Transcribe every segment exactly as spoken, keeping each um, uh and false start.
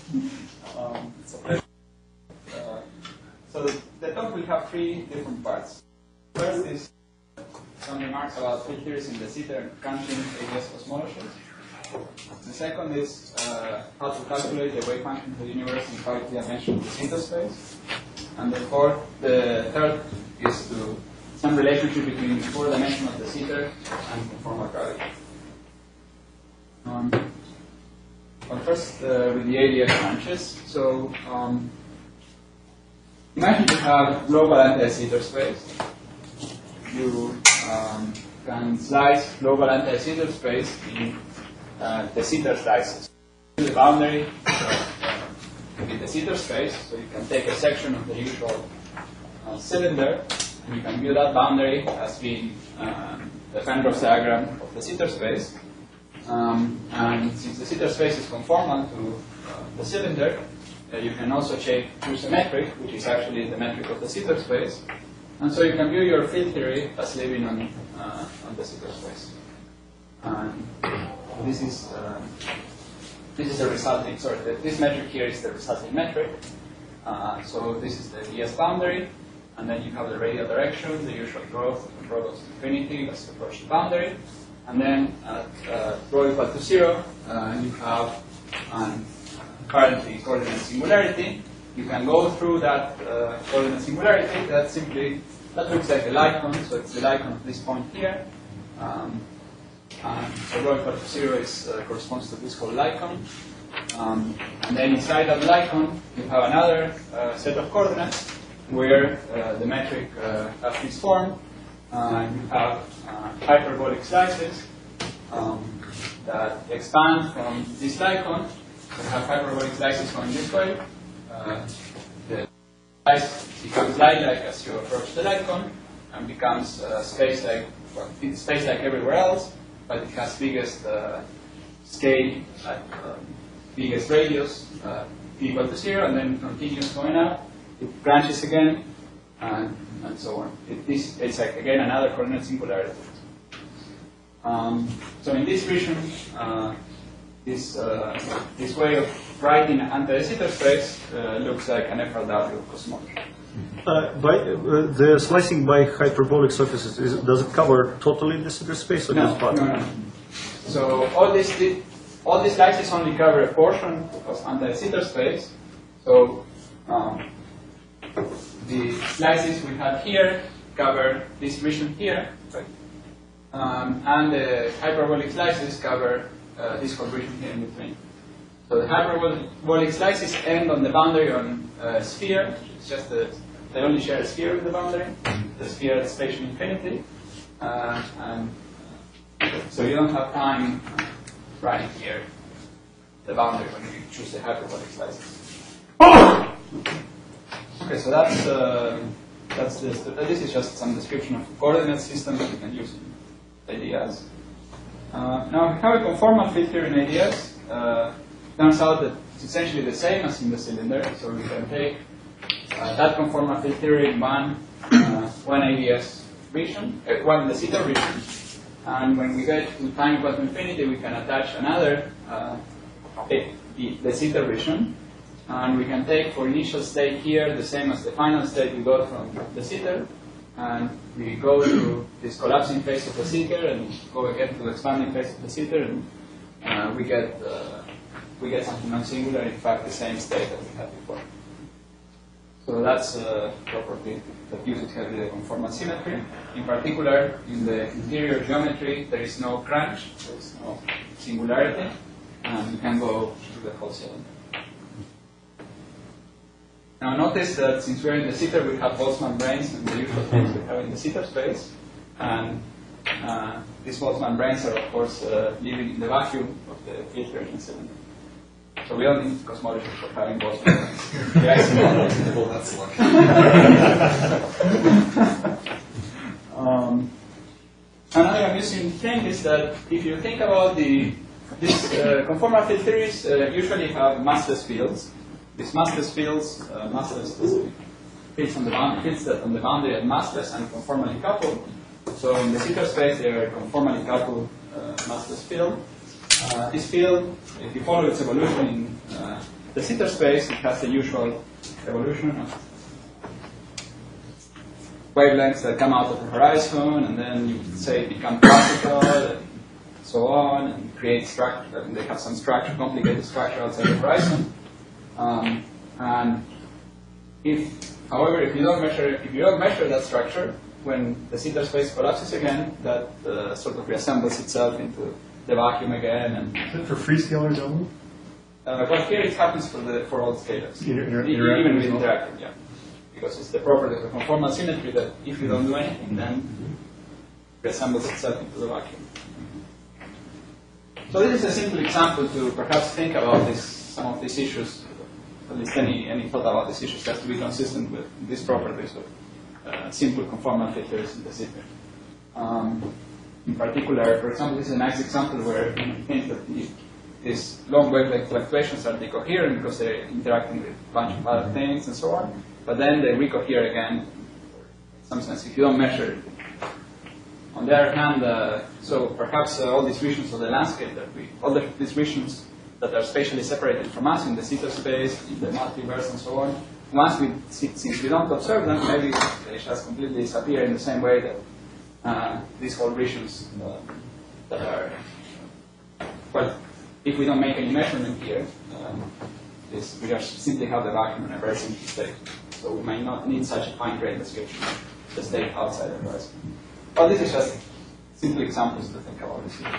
um, it's a pleasure. Uh, so the, the talk will have three different parts. First is some remarks about field theories in de Sitter and crunching A D S cosmologies. The second is uh, how to calculate the wave function of the universe in five-dimensional de Sitter space. And the fourth, the third is to some relationship between four-dimensional de Sitter and conformal gravity. Um, well, first, uh, with the A D S crunches. So, um, imagine you have global anti-de Sitter space. You um, can slice global anti-de Sitter space in uh, de Sitter slices. The boundary of the de Sitter space, so you can take a section of the usual uh, cylinder, and you can view that boundary as being um, the Penrose diagram of the de Sitter space. Um, and since the de Sitter space is conformal to uh, the cylinder, uh, you can also choose a metric, which is actually the metric of the de Sitter space. And so you can view your field theory as living on, uh, on the de Sitter space. And this is uh, this is the resulting. Sorry, the, this metric here is the resulting metric. Uh, so this is the D S boundary, and then you have the radial direction, the usual growth, and rho goes to infinity as you approach the boundary. And then at uh, rho equal to zero, uh, you have an currently coordinate singularity. You can go through that uh, coordinate singularity. That simply that looks like a licon, so it's the licon of this point here. Um, and so rho equal to zero is, uh, corresponds to this whole licon. Um, and then inside that licon, you have another uh, set of coordinates where uh, the metric uh, has this form. Uh, you have uh, hyperbolic slices um, that expand from this icon. So you have hyperbolic slices going this way. Uh, the slice becomes light-like as you approach the icon, and becomes uh, space-like. Well, it's space-like everywhere else, but it has biggest uh, scale, like um, biggest radius, uh, equal to zero, and then continues going up. It branches again. And, and so on. It, this, it's like, again, another coordinate singularity. Um, so in this region, uh, this, uh, this way of writing anti-de Sitter space uh, looks like an F R W cosmology. Uh, by, uh, the slicing by hyperbolic surfaces, is, does it cover totally the de Sitter space? Or no, just part? no, no. So all, this, all these slices only cover a portion of anti-de Sitter space. So um, the slices we have here cover this region here, right? um, and the hyperbolic slices cover uh, this whole region here in between. So the hyperbolic slices end on the boundary on a sphere. It's just that they only share a sphere with the boundary. The sphere at spatial infinity, uh, and so you don't have time right here the boundary when you choose the hyperbolic slices. Okay, so that's uh, that's this. This is just some description of coordinate systems that you can use in A D S. Uh, now we have a conformal field theory in A D S. Uh, turns out that it's essentially the same as in the cylinder. So we can take uh, that conformal field theory in one uh, one A D S region, uh, one de Sitter region, and when we get to time equal to infinity, we can attach another uh, the de Sitter region. And we can take for initial state here the same as the final state we got from de Sitter, and we go to this collapsing phase of de Sitter and go again to the expanding phase of de Sitter, and uh, we get uh, we get something non-singular. In fact, the same state that we had before. So that's a property that uses heavily the conformal symmetry. In particular, in the interior geometry, there is no crunch, there is no singularity, and we can go to the whole cylinder. Now notice that since we're in de Sitter, we have Boltzmann branes and the usual things we have in de Sitter space. And uh, these Boltzmann branes are, of course, uh, living in the vacuum of the field theory cylinder. So we don't need cosmology for having Boltzmann branes. Well, that's lucky. um, another amusing thing is that if you think about the these uh, conformal field theories, uh, usually have massless fields. These massless fields, uh, massless fields on the boundary, fields that on the boundary are massless and conformally coupled. So in the de Sitter space, they are conformally coupled uh, massless field. Uh, this field, if you follow its evolution in uh, the Sitter space, it has the usual evolution of wavelengths that come out of the horizon, and then you say become classical, and so on, and create structure. And they have some structure, complicated structure outside the horizon. Um, and if, however, if you don't measure, if you don't measure that structure, when the Sitter space collapses again, that uh, sort of reassembles itself into the vacuum again. And is it for free scalars only? Uh, well, here it happens for the for all scalars, Inter inter e even with interactive, yeah, because it's the property of the conformal symmetry that if you don't do anything, then it reassembles itself into the vacuum. So this is a simple example to perhaps think about this, some of these issues. At least any any thought about these issues has to be consistent with these properties of uh, simple conformal filters in the Sitter. Um, in particular, for example, this is a nice example where you think that the these long wavelength fluctuations are decoherent because they're interacting with a bunch of other things and so on, but then they recohere again. In some sense, if you don't measure it. On the other hand, uh, so perhaps uh, all these regions of the landscape that we, all the, these regions that are spatially separated from us in the Sitter space, in the multiverse and so on, once we, since we don't observe them, maybe they just completely disappear in the same way that uh, these whole regions uh, that are, well, if we don't make any measurement here, um, this, we just simply have the vacuum in a very simple state. So we might not need such a fine-grained description of the state outside the horizon. But this is just simple examples to think about this.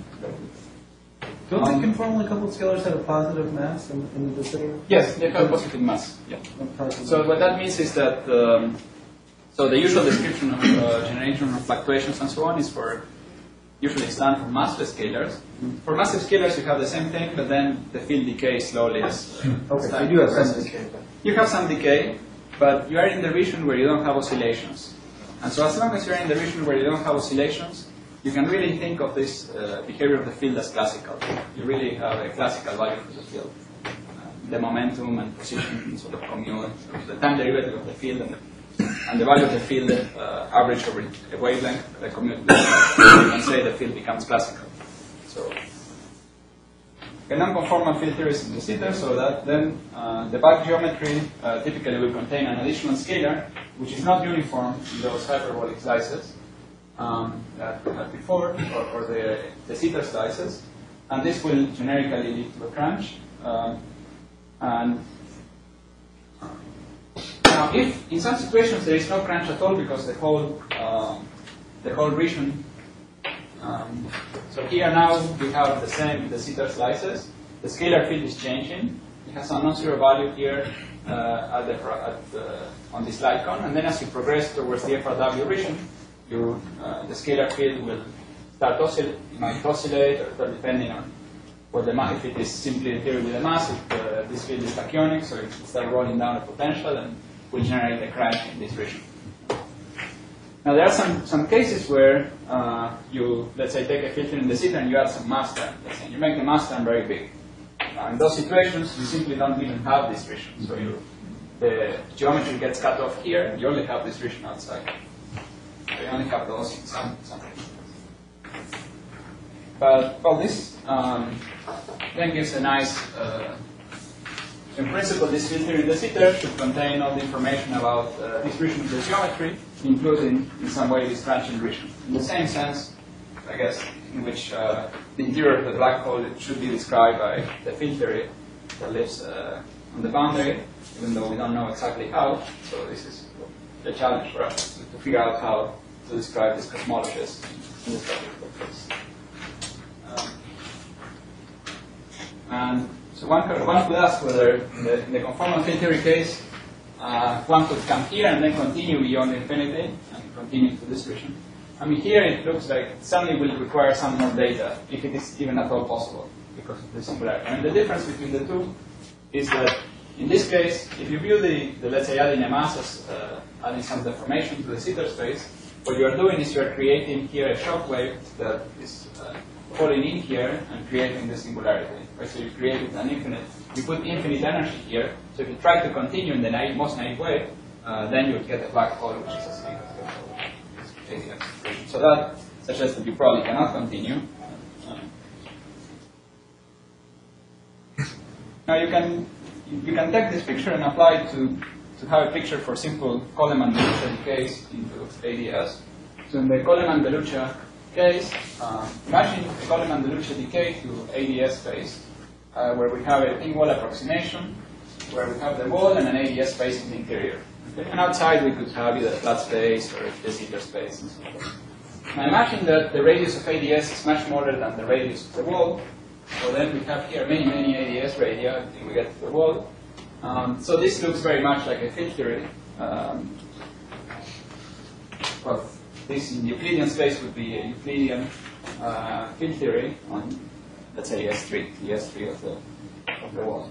Don't Um, the conformally coupled scalars have a positive mass in, in the Sitter? Yes, they have a positive mass. Yeah. Positive So what that means is that um, so the usual description of uh, generation of fluctuations and so on is for usually stand for massless scalars. For massive scalars, you have the same thing, but then the field decays slowly as. Uh, Okay, as so time you do have some progresses. decay. You have some decay, but you are in the region where you don't have oscillations. And so as long as you're in the region where you don't have oscillations, you can really think of this uh, behavior of the field as classical. You really have a classical value for the field. Uh, the momentum and position sort of commute, the time derivative of the field and the, and the value of the field uh, average over a wavelength, the commute. You can say the field becomes classical. So a non-conformal field theory is in the Sitter, so that then uh, the back geometry uh, typically will contain an additional scalar, which is not uniform in those hyperbolic slices um, that we had before, or, or the, the Sitter slices, and this will generically lead to a crunch. Um, and now, if in some situations there is no crunch at all because the whole um, the whole region. Um, so here now we have the same the Sitter slices. The scalar field is changing. It has a non-zero value here uh, at the, at the, on this light cone, and then as you progress towards the F R W region, you, uh, the scalar field will start oscillate. It might oscillate, or depending on what the mass. If it is simply a theory with a mass, if, uh, this field is tachyonic, so it will start rolling down a potential and will generate a crash in this region. Now there are some, some cases where uh, you, let's say, take a filter in the Sitter and you add some mass term, let's say, you make the mass term very big. Uh, in those situations, you simply don't even have this region. So you, the geometry gets cut off here, you only have this region outside. So you only have those in some, some regions. But, well, this um, then gives a nice, uh, in principle, this filter in the Sitter should contain all the information about uh, this region of the geometry, including, in some way, this transition region. In the same sense, I guess, in which uh, the interior of the black hole should be described by the field theory that lives uh, on the boundary, even though we don't know exactly how. So this is the challenge for us, to figure out how to describe this cosmologies in this particular case. Um, and so one could, one could ask whether in the, in the conformal field theory case, uh, one could come here and then continue beyond infinity and continue to this region. I mean, here it looks like it suddenly will require some more data, if it is even at all possible, because of the singularity. I mean, the difference between the two is that in this case, if you view the, the let's say, adding a mass as uh, adding some deformation to the Sitter space, what you are doing is you are creating here a shock wave that is uh, falling in here and creating the singularity. Right? So you create an infinite, you put infinite energy here. So if you try to continue in the naive, most naive way, uh, then you would get a black hole, which is a single. So that suggests that you probably cannot continue. Now you can you, you can take this picture and apply it to, to have a picture for simple Coleman-de Lucia decays into A D S. So in the Coleman-de Lucia case, uh, imagine a Coleman-de Lucia decay to A D S space, uh, where we have a thin wall approximation, where we have the wall and an A D S space in the interior. Okay? And outside we could have either a flat space or a de Sitter space and so forth. Now imagine that the radius of A D S is much smaller than the radius of the wall. So then we have here many, many A D S radii until we get to the wall. Um, so this looks very much like a field theory. Um, well, this in the Euclidean space would be a Euclidean uh, field theory on, let's say, S three, the S three of the, of the wall.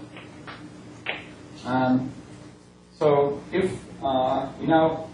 Um, so if uh, we now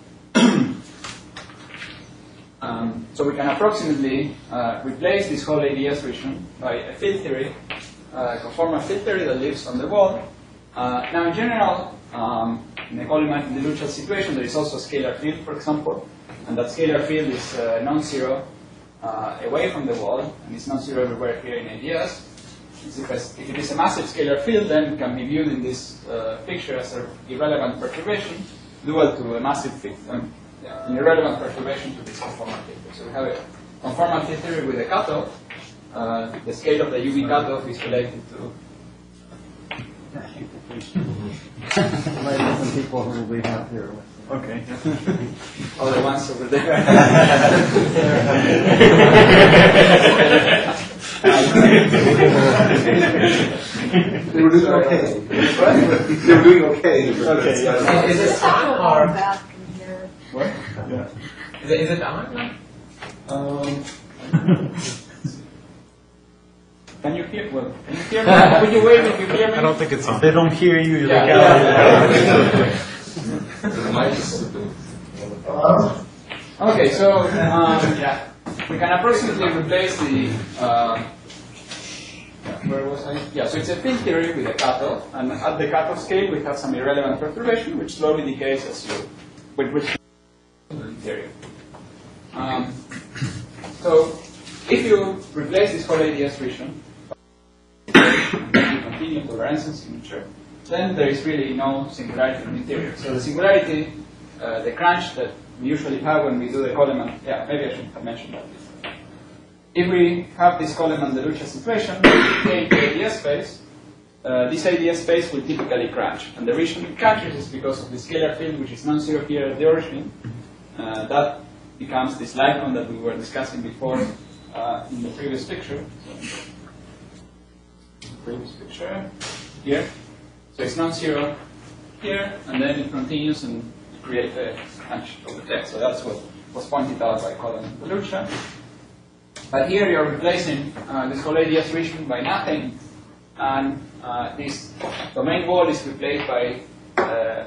Um, so we can approximately uh, replace this whole A D S region by a field theory, uh, conformal field theory that lives on the wall. Uh, now, in general, um, in the Coleman-de Lucia situation, there is also a scalar field, for example, and that scalar field is uh, non-zero uh, away from the wall, and it's non-zero everywhere here in A D S. Because if it is a massive scalar field, then it can be viewed in this uh, picture as an irrelevant perturbation dual to a massive field. Um, Yeah, an irrelevant perturbation to this conformal field. So we have a conformal field theory with a cutoff. Uh, the scale of the U V cutoff is related to. Maybe some people who will be happier with it. Okay. All the ones over there. They were doing okay. They were doing okay. Okay. Yeah. Is it on or? What? Yeah. Is it, is it on? Um, can you hear? Well, can you hear me? Would you wave if you hear me? I don't think it's on. They don't hear you. Yeah, They yeah. can't. Okay, so um, yeah, we can approximately replace the. Uh, where was I? Yeah, so it's a field theory with a cutoff, and at the cutoff scale we have some irrelevant perturbation which slowly decays as you, with which. Interior. Um, so, if you replace this whole A D S region, and you continue to Lorentzian signature, then there is really no singularity in the interior. So the singularity, uh, the crunch that we usually have when we do the Coleman, yeah, maybe I should have mentioned that before. If we have this Coleman-de Lucia situation, we take the A D S space, uh, this A D S space will typically crunch. And the reason it crunches is because of the scalar field, which is non-zero here at the origin. Uh, that becomes this icon that we were discussing before uh, in the previous picture. So, previous picture here. So it's non-zero here, and then it continues and creates a crunch over there. So that's what was pointed out by Coleman-de Lucia. But here you're replacing uh, this whole A D S region by nothing, and uh, this domain wall is replaced by uh,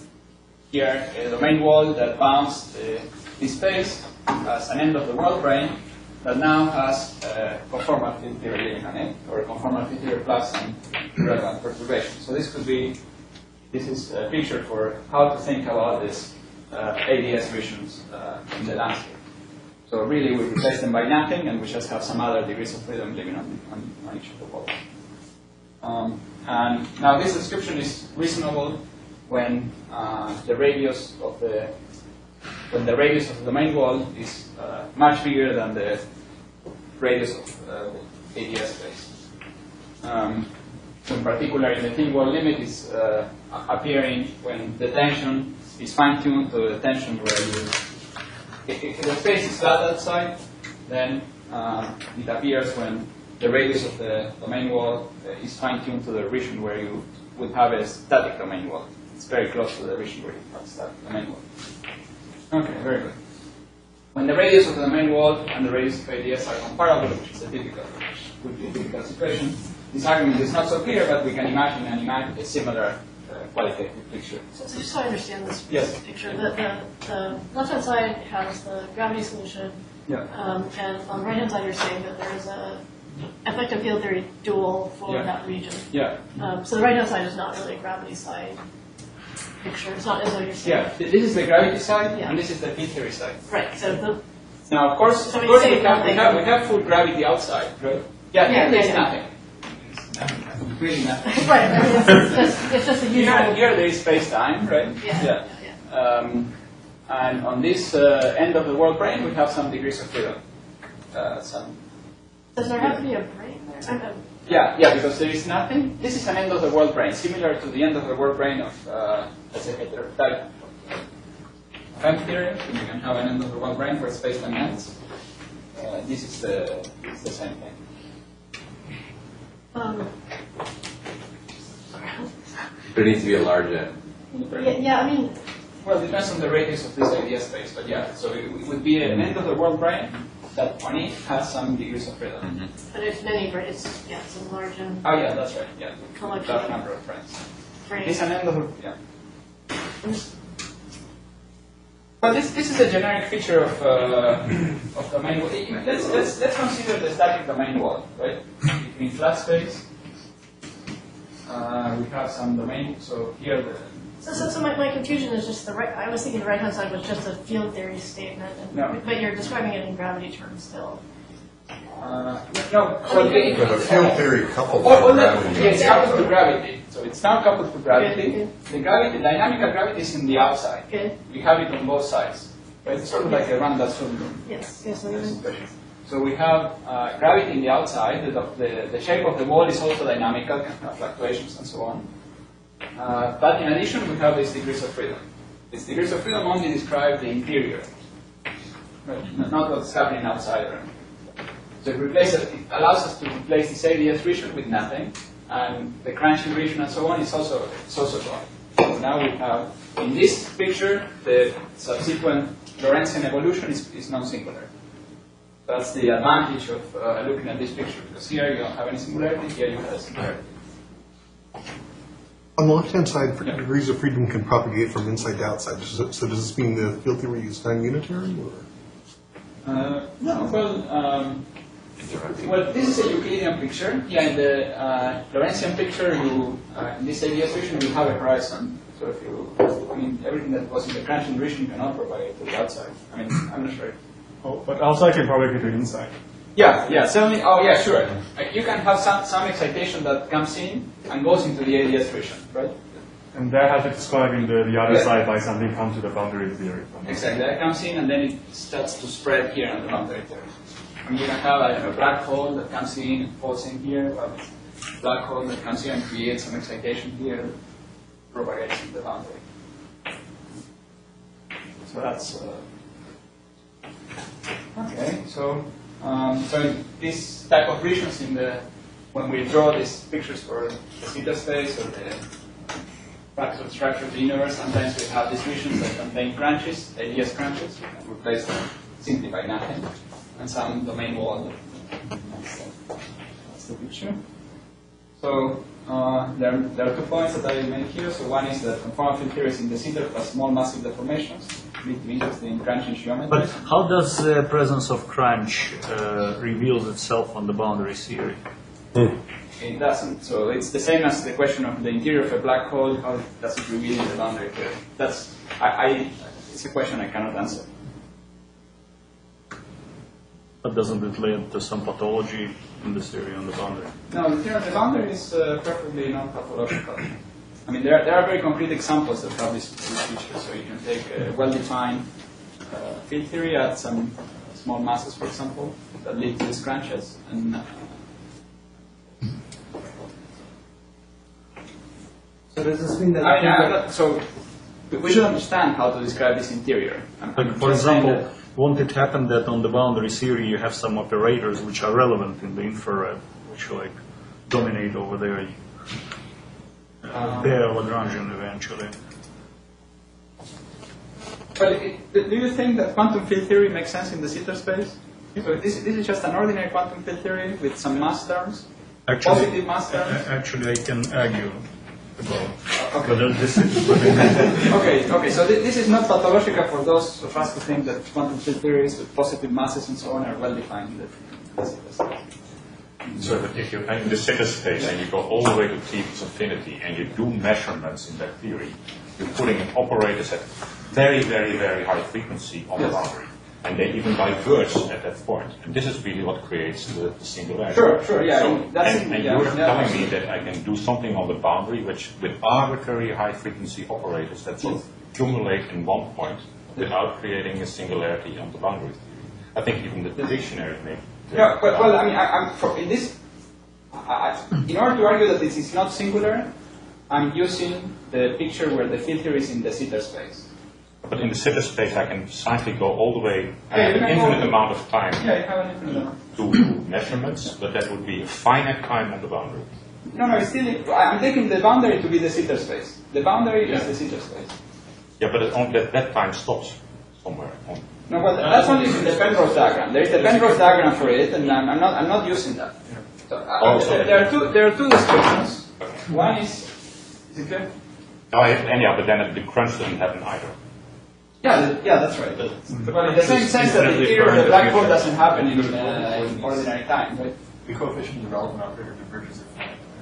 here a domain wall that bounds uh, this space as an end of the world brane that now has a conformal field theory living on it, or a conformal field theory plus some irrelevant perturbation. So this could be, this is a picture for how to think about this uh, A D S regions uh, in the landscape. So really we replace them by nothing, and we just have some other degrees of freedom living on, on, on each of the walls. Um, and now this description is reasonable when uh, the radius of the when the radius of the domain wall is uh, much bigger than the radius of uh, the A D S space. Um, so in particular, in the thin wall limit is uh, appearing when the tension is fine-tuned to the tension where you. If, if the space is flat outside, then uh, it appears when the radius of the domain wall uh, is fine-tuned to the region where you would have a static domain wall. It's very close to the region where you have a static domain wall. Okay, very good. When the radius of the domain wall and the radius of A D S are comparable, which is a typical, which would be a typical situation, this argument is not so clear, but we can imagine an imagine a similar uh, qualitative picture. So, so just so I understand this Yes. picture, the, the, the left-hand side has the gravity solution, Yeah. um, and on the right-hand side you're saying that there is a effective field theory dual for Yeah. that region. Yeah. Um, so the right-hand side is not really a gravity side picture. It's not as though you're saying. Yeah. Th- This is the gravity side, Yeah. and this is the field theory side. Right. So the Now, of course, So of when course you we, say have, we, nothing- have, we have full gravity outside, right? Yeah, Yeah, here there's yeah, yeah. nothing. really nothing. Right, I mean, it's, it's just, it's just a Here, usual. here there is space-time, right? Yeah, Yeah. yeah. Um, and on this uh, end of the world brane, we have some degrees of freedom. Uh, some, Does there have to be a brain there? I know. yeah, yeah, because there is nothing. This is an end of the world brane, similar to the end of the world brane of, uh, let's say, heterotype time theory. You can have an end of the world brane where space-time ends. Uh, this is the, it's the same thing. Um, There needs to be a large end. yeah, yeah, I mean, Well, it depends on the radius of this idea space, but yeah, so it, it would be an end of the world brane that on it has some degrees of freedom. Mm-hmm. but there's many, but it's, yeah, it's a large and Oh yeah, that's right, yeah. Collection. Large number of friends. brain. It's an end of the, yeah. Well, this, this is a generic feature of, uh, of domain wall. Let's, let's, let's consider the static domain wall, right? Between flat space, uh, we have some domain, so here the, So, so, so my, my confusion is just the right, I was thinking the right-hand side was just a field theory statement, and, No. but you're describing it in gravity terms still. uh, no, so the, But a field theory coupled Oh, oh, with no, gravity. yeah, it's coupled to gravity. So it's now coupled to gravity. Okay. The gravity, dynamical gravity is in the outside. Okay. We have it on both sides. Right? It's sort of like a Randall Sundrum. Yes, yes, I mean, So we have uh, gravity in the outside. The, the, the shape of the wall is also dynamical, can have fluctuations and so on. Uh, but in addition, we have these degrees of freedom. These degrees of freedom only describe the interior, right? Not what's happening outside. Right? So it, replaces, it allows us to replace this A D S region with nothing, and the crunching region and so on is also, it's also gone. So now we have, in this picture, the subsequent Lorentzian evolution is, is non-singular. That's the advantage of uh, looking at this picture, because here you don't have any singularity, here you have a singularity. On the left-hand side, degrees of freedom can propagate from inside to outside. So, so does this mean the field theory is non-unitary? Or? Uh, no, well, um, well, this is a Euclidean picture. Yeah, in the uh, Lorentzian picture, you uh, in this A D S region you have a horizon. So if you, I mean, everything that was in the crunching region cannot propagate to the outside. I mean, I'm not sure. Oh, but outside can propagate to inside. Yeah, yeah, certainly. Oh, yeah, sure. Like you can have some some excitation that comes in and goes into the A D S region, right? And that has to describe in the, the other Yeah. side by something come to the boundary theory. Exactly. That comes in and then it starts to spread here on the boundary theory. I mean, you can have a, a black hole that comes in and falls in here, but a black hole that comes in and creates some excitation here, propagates in the boundary. So that's uh, okay. So um, so this type of regions in the when we draw these pictures for the zeta space or the fractal structure of the universe, sometimes we have these regions that contain crunches, A D S crunches. We can replace them simply by nothing, and some domain wall. That's, that's the picture. So uh, there, there are two points that I made here. So one is that conformal field theory is in the center plus small massive deformations, lead to interest in crunching geometry. But how does the presence of crunch uh, reveals itself on the boundary theory? It doesn't. So it's the same as the question of the interior of a black hole. How does it reveal in the boundary theory? That's I, I. It's a question I cannot answer. But doesn't it lead to some pathology in this theory on the boundary? No, the theory of the boundary is uh, perfectly non-pathological. I mean, there, there are very concrete examples that have this, this feature. So you can take a well-defined uh, field theory at some small masses, for example, that lead to these crunches. And, uh, So does this mean that? I mean, I'm not, so we should understand how to describe this interior. I'm, I'm Like, for just saying example, that- won't it happen that on the boundary theory you have some operators which are relevant in the infrared, which like dominate over there? Um, They're Lagrangian eventually. Well, it, do you think that quantum field theory makes sense in the zeta space? So this, this is just an ordinary quantum field theory with some mass terms, Actually, positive mass a- terms. a- actually, I can argue about Okay. whether this is. Okay, okay. So th this is not pathological for those of us who think that quantum field theories with positive masses and so on are well defined in the in the zeta space. So that if you are in the zeta space and you go all the way to T plus infinity and you do measurements in that theory, you're putting operators at very, very, very high frequency on the Yes. boundary. and they even diverge at that point. And this is really what creates the, the singularity. Sure, sure, yeah. So, and that's and, and yeah, you're yeah. telling me that I can do something on the boundary which, with arbitrary high-frequency operators that sort of accumulate in one point without creating a singularity on the boundary. I think even the dictionary may. Yeah, but, well, I mean, I, I'm for, in this. I, I, in order to argue that this is not singular, I'm using the picture where the filter is in the zeta space. But in the zeta space, I can slightly go all the way. I Yeah, have you an can infinite go- amount of time Yeah, you have an infinite amount. to do measurements, but that would be a finite time on the boundary. No, no, it's still. I- I'm taking the boundary to be the zeta space. The boundary is Yeah. the zeta space. Yeah, but it, on that, that time stops somewhere. On, No, well, that's only in the Penrose diagram. There is the Penrose diagram for it, and I'm, I'm not. I'm not using that. So, uh, Oh, there, sorry. there are two. There are two descriptions. One is. Is it clear? no, I have, anyhow, but then the crunch doesn't happen either. Yeah, the- yeah, that's right. But, but in the same sense that the interior of the black hole doesn't happen in, uh, in ordinary time, right? The coefficient development operator diverges if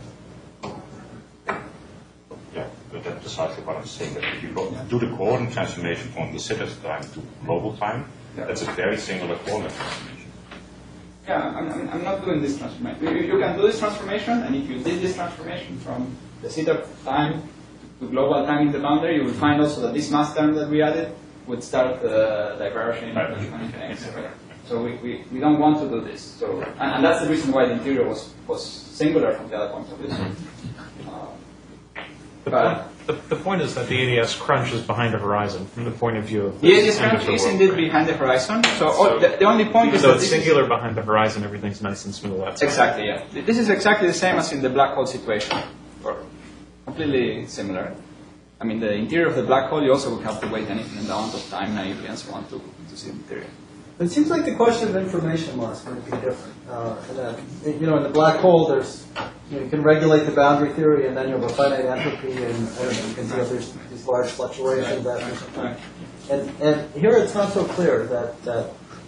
Yeah, but that's precisely what I'm saying. That if you go, do the coordinate transformation from the zeta time to global time, Yeah. that's a very singular coordinate transformation. Yeah, I'm, I'm, I'm not doing this transformation. You, you can do this transformation, and if you did this transformation from the zeta time to global time in the boundary, you will find also that this mass term that we added would start uh, diverging. Right. Right. So we, we, we don't want to do this. So and, and that's the reason why the interior was, was singular from the other point of view. Uh, The, but point, the, the point is that the A D S crunch is behind the horizon from the point of view of the A D S end of crunch the is world, indeed right? behind the horizon. So, all, the, the only point is So that it's this is- singular behind the horizon, everything's nice and smooth outside. Exactly, yeah. This is exactly the same as in the black hole situation, or completely similar. I mean, the interior of the black hole, you also would have to wait an infinite amount of time, naively, and so on, to, to see the interior. It seems like the question of information loss might be different. Uh, and that, you know, in the black hole, there's you, know, you can regulate the boundary theory, and then you have a finite entropy, and I don't know, you can see if there's these large fluctuations. That or something. Right. And and here it's not so clear that that.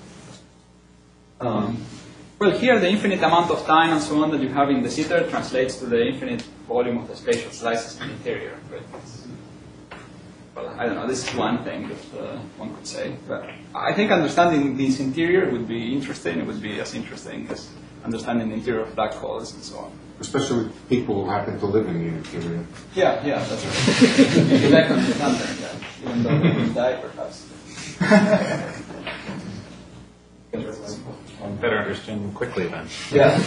Um, well, here the infinite amount of time and so on that you have in the zeta translates to the infinite volume of the spatial slices in the interior. But it's, well, I don't know, this is one thing that uh, one could say. But I think understanding this interior would be interesting. It would be as interesting as understanding the interior of black holes and so on. Especially with people who happen to live in the interior. Yeah, yeah, that's right. You like to understand them, yeah, even though they will die, perhaps. I'll better understand them quickly then. Yeah.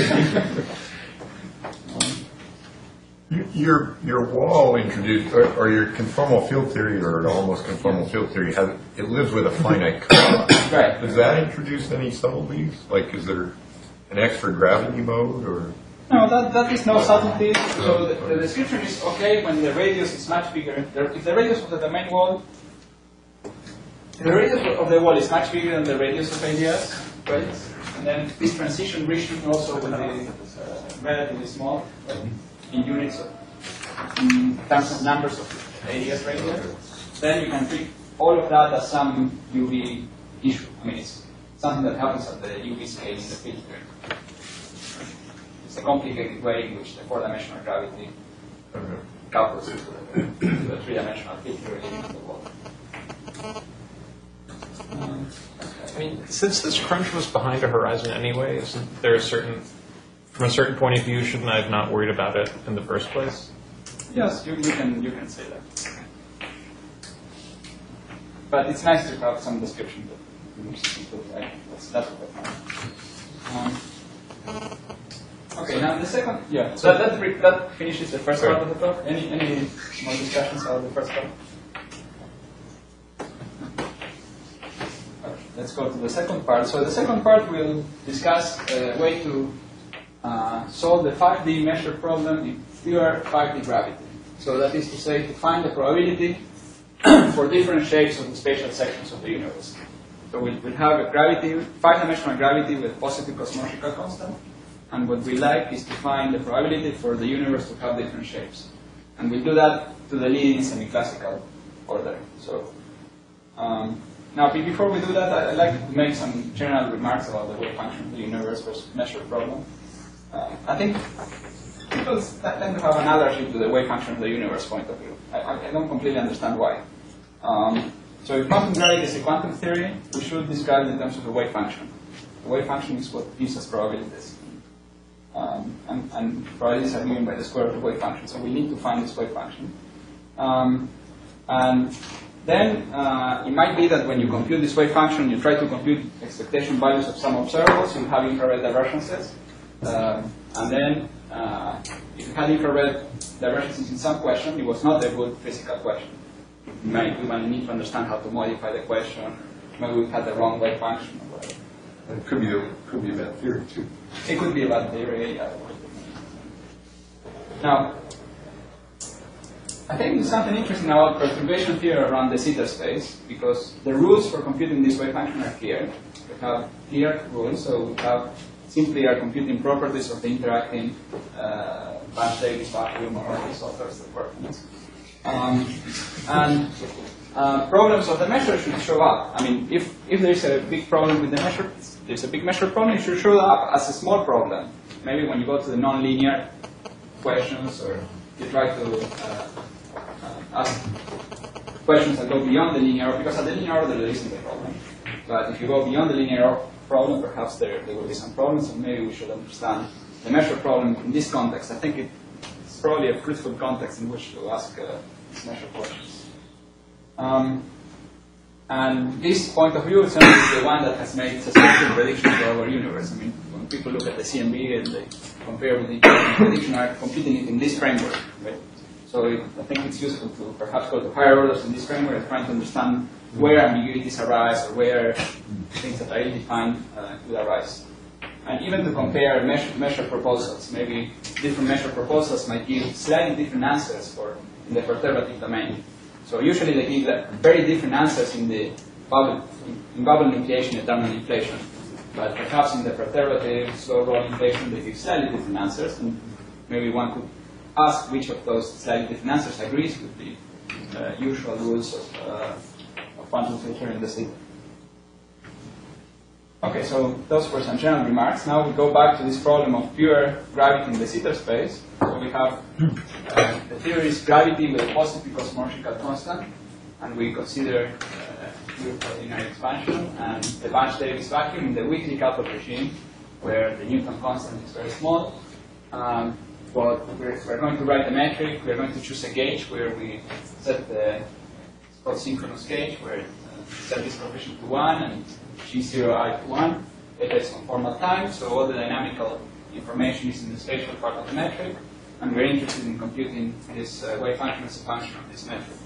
Your your wall introduced, or, or your conformal field theory, or almost conformal field theory, has it lives with a finite cost. Right. Does that introduce any subtleties? Like, is there an extra gravity mode, or? No, that, that is no subtlety. So the, the description is okay when the radius is much bigger. The, if the radius of the domain wall, if the radius of the wall is much bigger than the radius of A D S, right? And then this transition region also will be uh, relatively small, right? In units of, in terms of numbers of A D S radius. Then you can treat all of that as some U V issue. I mean, it's something that happens at the U V scale in the filter. It's a complicated way in which the four-dimensional gravity couples to the, to the three-dimensional filter in the wall. Um, I mean, since this crunch was behind a horizon anyway, isn't there a certain, from a certain point of view, shouldn't I have not worried about it in the first place? yes, you, you can you can say that. But it's nice to have some description that like, that's that's what I find. Um, Okay, now the second, yeah, so that, that, that finishes the first part of the talk. Any any more discussions about the first part? Okay, let's go to the second part. So the second part will discuss a way to uh, solve the five D measure problem in pure five D gravity. So that is to say, to find the probability for different shapes of the spatial sections of the universe. So we'll, we'll have a gravity, five-dimensional gravity with positive cosmological constant. And what we like is to find the probability for the universe to have different shapes. And we'll do that to the leading semi-classical order. So um, now, before we do that, I'd like to make some general remarks about the wave function of the universe versus measure problem. Uh, I think people tend to have an allergy to the wave function of the universe point of view. I, I don't completely understand why. Um, So if quantum gravity is a quantum theory, we should describe it in terms of a wave function. The wave function is what gives us probabilities. Um, and, and probabilities are given by the square of the wave function. So we need to find this wave function. Um, and then uh, it might be that when you compute this wave function, you try to compute expectation values of some observables, you have infrared divergences. Um, and then uh, if you had infrared divergences in some question, it was not a good physical question. You might, we might need to understand how to modify the question. Maybe we had the wrong wave function or whatever. It could be a, could be a bad theory too. It could be a bad theory, yeah. Now, I think there's something interesting about perturbation theory around de Sitter space, because the rules for computing this wave function are clear. We have clear rules, so we have simply are computing properties of the interacting uh, Banach-Davis vacuum or these authors that work on this. Um, and uh, problems of the measure should show up. I mean, if, if there is a big problem with the measure, there's a big measure problem, it should show up as a small problem. Maybe when you go to the nonlinear questions, or you try to uh, uh, ask questions that go beyond the linear, because at the linear order there isn't a problem. But if you go beyond the linear problem, perhaps there, there will be some problems, and maybe we should understand the measure problem in this context. I think it's probably a fruitful context in which to ask uh, these measure questions. Um, and this point of view is the one that has made successful predictions for our universe. I mean, when people look at the C M B and they compare with the prediction, are computing it in this framework, right? So it, I think it's useful to perhaps go to higher orders in this framework and trying to understand where ambiguities arise or where things that are ill-defined uh, could arise. And even to compare measure, measure proposals. Maybe different measure proposals might give slightly different answers for in the perturbative domain. So usually they give uh, very different answers in the bubble, in, in bubble nucleation and thermal inflation. But perhaps in the perturbative slow roll inflation they give slightly different answers, and maybe one could ask which of those slightly different answers agrees with the uh, usual rules of, uh, of quantum filtering in the city. Okay, so those were some general remarks. Now we go back to this problem of pure gravity in de Sitter space. So we have uh, the theory is gravity with a positive cosmological constant, and we consider uh, pure ordinary expansion and the Banach-Davis vacuum in the weakly coupled regime, where the Newton constant is very small. Um, but we're, we're going to write the metric. We're going to choose a gauge where we set the it's called synchronous gauge, where uh, set this coefficient to one and G zero I to one. It is conformal time, so all the dynamical information is in the spatial part of the metric, and we're interested in computing this uh, wave function as a function of this metric.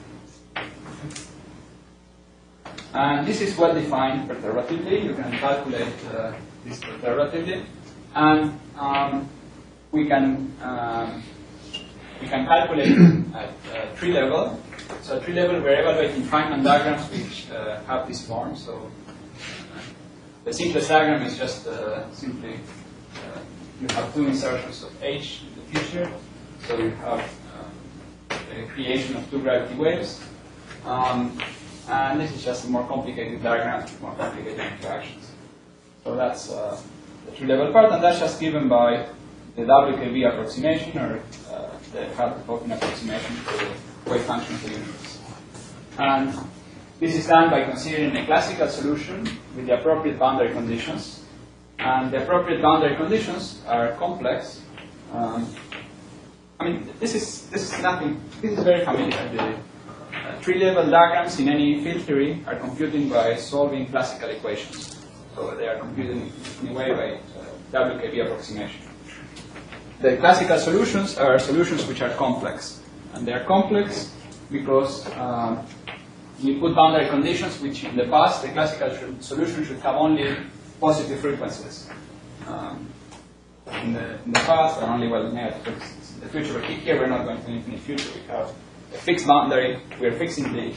And this is well defined perturbatively. You can calculate uh, this perturbatively, and um, we can um, we can calculate at uh, tree level. So at tree level, we're evaluating Feynman diagrams which uh, have this form. So the simplest diagram is just uh, simply uh, you have two insertions of H in the future. So you have uh, the creation of two gravity waves. Um, and this is just a more complicated diagram with more complicated interactions. So that's uh, the tree level part, and that's just given by the W K B approximation, or uh, the Hartree-Fokker approximation for the wave function of the universe. And this is done by considering a classical solution with the appropriate boundary conditions. And the appropriate boundary conditions are complex. Um, I mean, this is this is nothing. This is very familiar. The uh, tree-level diagrams in any field theory are computed by solving classical equations. So they are computed in a way by uh, W K B approximation. The classical solutions are solutions which are complex, and they are complex because um, we put boundary conditions which in the past the classical solution should have only positive frequencies. Um, in, the, in the past, and only well negative frequencies. In the future, but here we're not going to infinite future. We have a fixed boundary. We are fixing the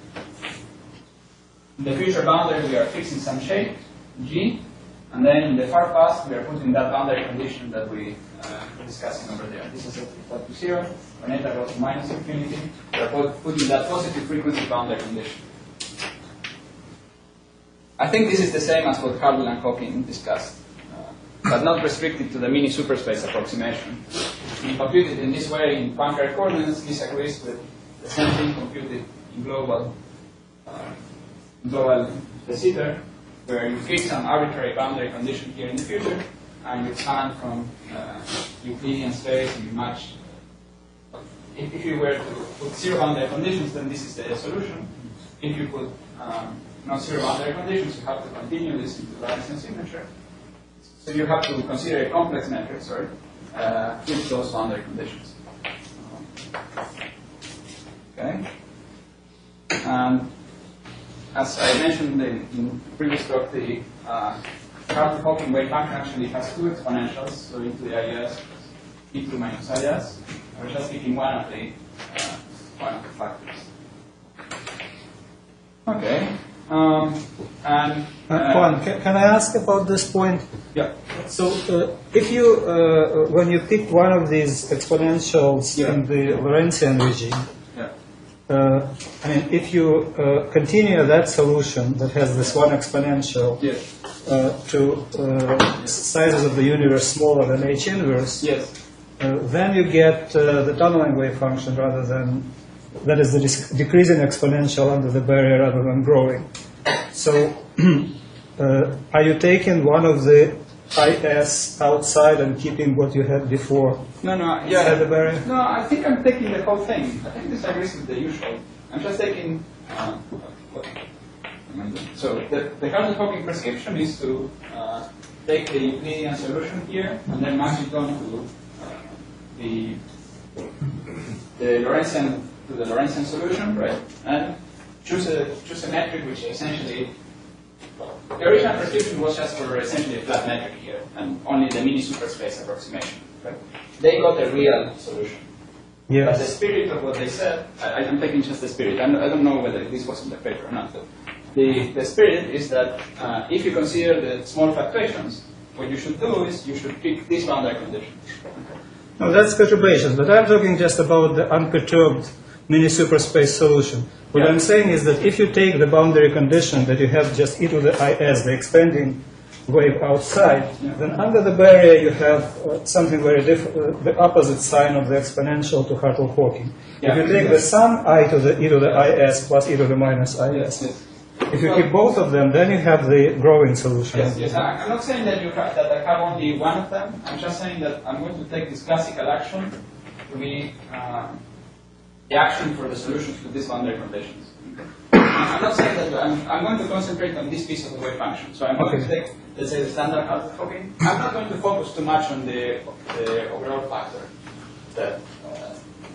in the future boundary. We are fixing some shape G, and then in the far past we are putting that boundary condition that we uh, were discussing over there. This is equal to zero. When eta goes to minus infinity, we are putting that positive frequency boundary condition. I think this is the same as what Hardwell and Hawking discussed, uh, but not restricted to the mini superspace approximation. We compute it in this way in Poincare coordinates. This agrees with the same thing computed in global uh, global de Sitter, where you fix some arbitrary boundary condition here in the future, and you expand from uh, Euclidean space and you match. If, if you were to put zero boundary conditions, then this is the solution. If you put um, non-zero boundary conditions, you have to continue this into Lorentzian signature. So you have to consider a complex metric, sorry, uh, with those boundary conditions. Okay. And as I mentioned in, in previous talk, the uh, Hartree-Hawking wave function actually has two exponentials, so into the I S, e two minus I S. We're just picking one of the uh, one of the factors. Okay. Um, and uh, Juan, can, can I ask about this point? Yeah. So, uh, if you, uh, when you pick one of these exponentials yeah. in the Lorentzian regime, yeah. uh, I mean, if you uh, continue that solution that has this one exponential yes. uh, to uh, sizes of the universe smaller than H inverse, yes. uh, then you get uh, the tunneling wave function rather than. That is the decreasing exponential under the barrier rather than growing. So, uh, are you taking one of the I S outside and keeping what you had before? No, no, yeah. Inside the barrier? No, I think I'm taking the whole thing. I think this agrees with the usual. I'm just taking. Uh, what, so the, the Hartree-Hawking prescription is to uh, take the Euclidean solution here and then match it on to uh, the the Lorentzian. To the Lorentzian solution, right? And choose a choose a metric which essentially the original prescription was just for essentially a flat metric here and only the mini superspace approximation. Right? They got a real solution. Yes. But the spirit of what they said, I, I'm taking just the spirit. I'm, I don't know whether this was in the paper or not. But the the spirit is that uh, if you consider the small fluctuations, what you should do is you should pick this boundary condition. No, that's perturbations, but I'm talking just about the unperturbed mini superspace solution. What yeah. I'm saying is that if you take the boundary condition that you have just e to the I S, the expanding wave outside, yeah. then under the barrier you have uh, something very different, uh, the opposite sign of the exponential to Hartree-Hawking. Yeah. If you take the sum I to the e to the I S plus e to the minus I S, yes. if you keep both of them, then you have the growing solution. Yes, yes. I'm not saying that you have, that I have only one of them. I'm just saying that I'm going to take this classical action to be um, the action for the solution to these boundary conditions. I'm not saying that I'm, I'm going to concentrate on this piece of the wave function. So I'm going okay. to take, let's say, the standard Hartree-Hawking. I'm not going to focus too much on the, the overall factor. That, uh,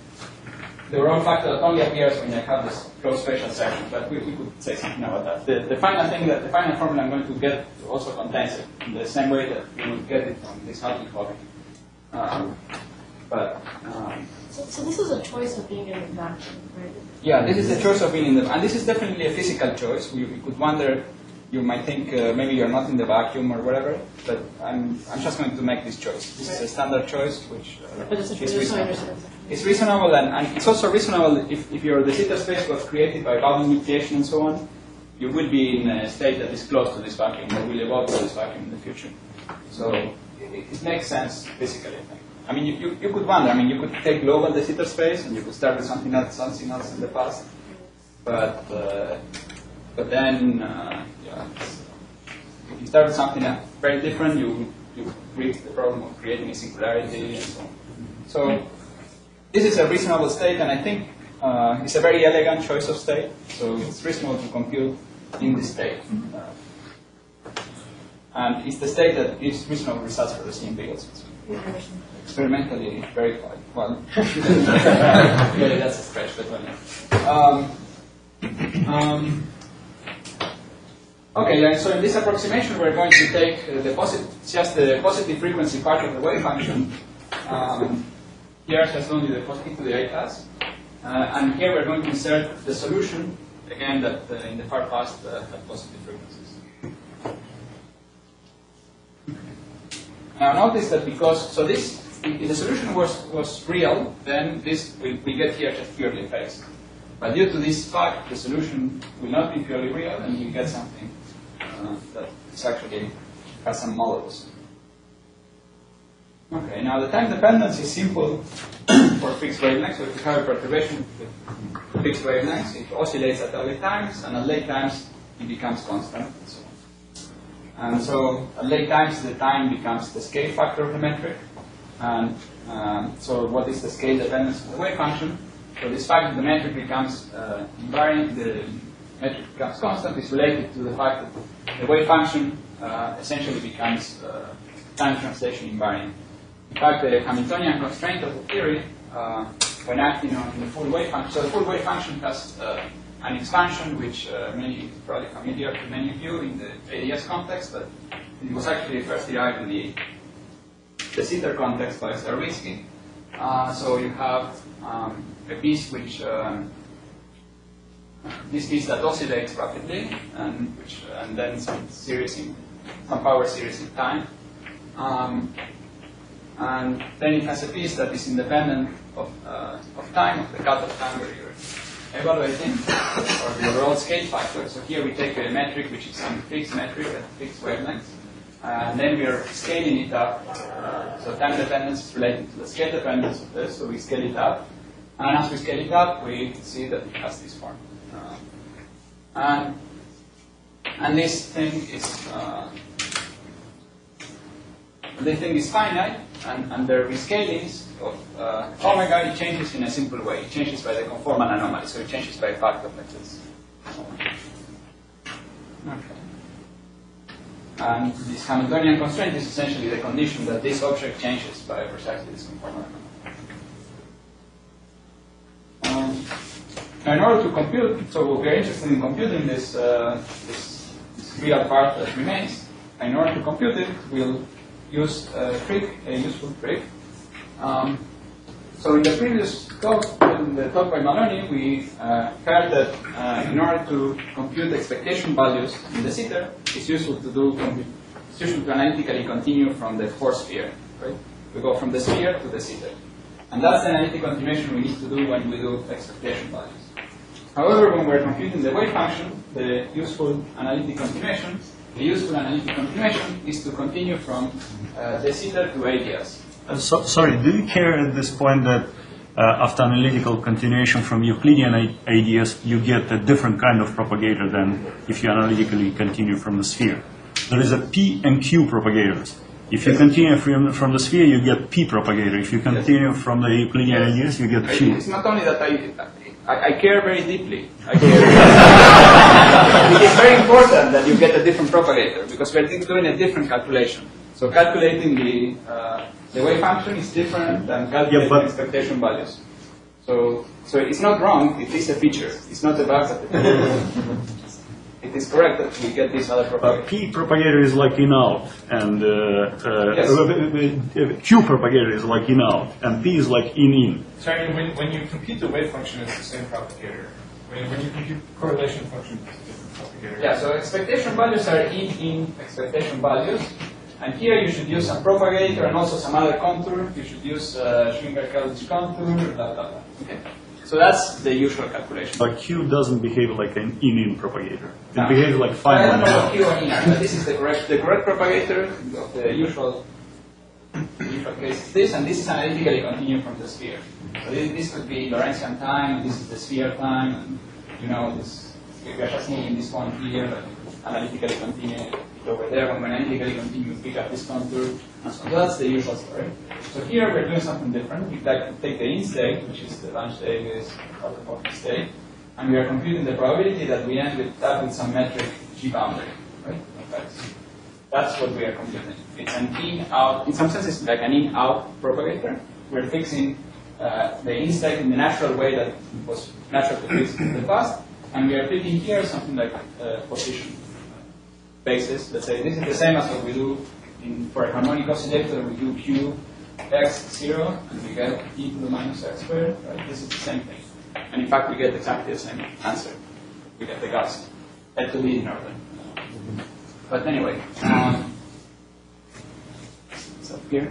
the overall factor that only appears when I have this closed spatial section. But we, we could say something about that. The, the final thing, that the final formula I'm going to get also contains it in the same way that you would get it from this Hartree-Hawking. Um, but um, So, so this is a choice of being in the vacuum, right? yeah, this is the choice of being in the, and this is definitely a physical choice. You, you could wonder, you might think uh, maybe you're not in the vacuum or whatever, but I'm, I'm just going to make this choice. This is a standard choice, which uh, But it's a is choice, reasonable. It's reasonable, and, and it's also reasonable if, if your de Sitter space was created by boundary nucleation and so on, you will be in a state that is close to this vacuum, or will evolve to this vacuum in the future. So it, it makes sense physically, I think. I mean, you, you, you could wonder, I mean, you could take global de Sitter space and you could start with something else, something else in the past. But, uh, but then, uh, yeah, if you start with something very different, you, you reach the problem of creating a singularity and so on. So, this is a reasonable state, and I think uh, it's a very elegant choice of state, so it's reasonable to compute in this state. Uh, and it's the state that gives reasonable results for the C M B also. Experimentally verified. Well, maybe that's a stretch, but well, um, um, okay, and so in this approximation, we're going to take uh, the positive, just the positive frequency part of the wave function. Um, here has only the positive to the I class, uh, and here we're going to insert the solution again that uh, in the far past uh, had positive frequencies. Now notice that because so this. If the solution was, was real, then this we, we get here just purely phased. But due to this fact, the solution will not be purely real, and you get something uh, that is actually has some modulus. Okay, now the time dependence is simple for fixed wavelengths. So if you have a perturbation with fixed wavelengths. It oscillates at early times, and at late times it becomes constant. And so, and so at late times the time becomes the scale factor of the metric. And um, so what is the scale dependence of the wave function? So this fact that the metric becomes uh, invariant, the metric becomes constant, is related to the fact that the wave function uh, essentially becomes uh, time translation invariant. In fact, the Hamiltonian constraint of the theory, uh, when acting on the full wave function, so the full wave function has uh, an expansion, which uh, many probably familiar to many of you in the A D S context, but it was actually first derived in the de Sitter context by Starobinsky. Uh, so you have um, a piece which um, this piece that oscillates rapidly, and which and then some series in some power series in time. Um, and then it has a piece that is independent of, uh, of time, of the cutoff time where you're evaluating, or the overall scale factor. So here we take a metric which is some fixed metric at fixed wavelengths, and then we are scaling it up. Uh, so time dependence is related to the scale dependence of this, so we scale it up. And as we scale it up, we see that it has this form. Uh, and, and this thing is uh, this thing is finite, and under rescalings of uh, omega, it changes in a simple way. It changes by the conformal anomaly, so it changes by a factor like this. Okay. And this Hamiltonian constraint is essentially the condition that this object changes by precisely this conformal anomaly. Um, now in order to compute, so we are interested in computing this, uh, this, this real part that remains. And in order to compute it, we'll use a trick, a useful trick. Um, so in the previous talk, in the talk by Maloney, we uh, heard that uh, in order to compute expectation values in de Sitter, it's useful to do it's useful to analytically continue from the four sphere. Right? We go from the sphere to de Sitter, and that's the analytic continuation we need to do when we do expectation values. However, when we're computing the wave function, the useful analytic continuation, the useful analytic continuation is to continue from uh, de Sitter to A D S. Uh, so, sorry, do you care at this point that uh, after analytical continuation from Euclidean A D S, you get a different kind of propagator than if you analytically continue from the sphere? There is a P and Q propagators. If you continue from, from the sphere, you get P propagator. If you continue yes. from the Euclidean yes. A D S, you get Q. It's not only that I, I, I care very deeply. I care it is very important that you get a different propagator, because we're doing a different calculation. So calculating the uh, the wave function is different than calculating yeah, expectation values. So so it's not wrong. It is a feature. It's not a bug. It is correct that we get this other propagator. Uh, P propagator is like in out, and uh, uh, yes. uh, Q propagator is like in out, and P is like in in. Sorry, when when you compute the wave function, it's the same propagator. When when you compute correlation function, it's a different propagator. Yeah. So expectation values are in in expectation values. And here you should use some propagator and also some other contour. You should use uh, Schwinger-Keldysh contour, blah, blah, blah. Okay. So that's the usual calculation. But Q doesn't behave like an in-in propagator. It no. behaves like I final. don't know what Q and in are, but this is the correct, the correct propagator of the usual, usual case is this, and this is analytically continued from the sphere. So this, this could be Lorentzian time, and this is the sphere time, and you know, this, we are just moving this point here, but analytically continue over there. When we analytically continue, we pick up this contour, and so on. So that's the usual story. So here we're doing something different. We take the in state, which is the Banach Davis orthogonal state, and we are computing the probability that we end with that with some metric G boundary, right? Okay. That's what we are computing. It's an in-out. In some sense, it's like an in-out propagator. We're fixing uh, the in state in the natural way that was natural to fix in the past, and we are picking here something like uh, position basis. Let's say this is the same as what we do in, for a harmonic oscillator. We do Q x zero, and we get e to the minus x squared. Right? This is the same thing, and in fact we get exactly the same answer. We get the Gaussian at the leading order. But anyway, um, it's up here.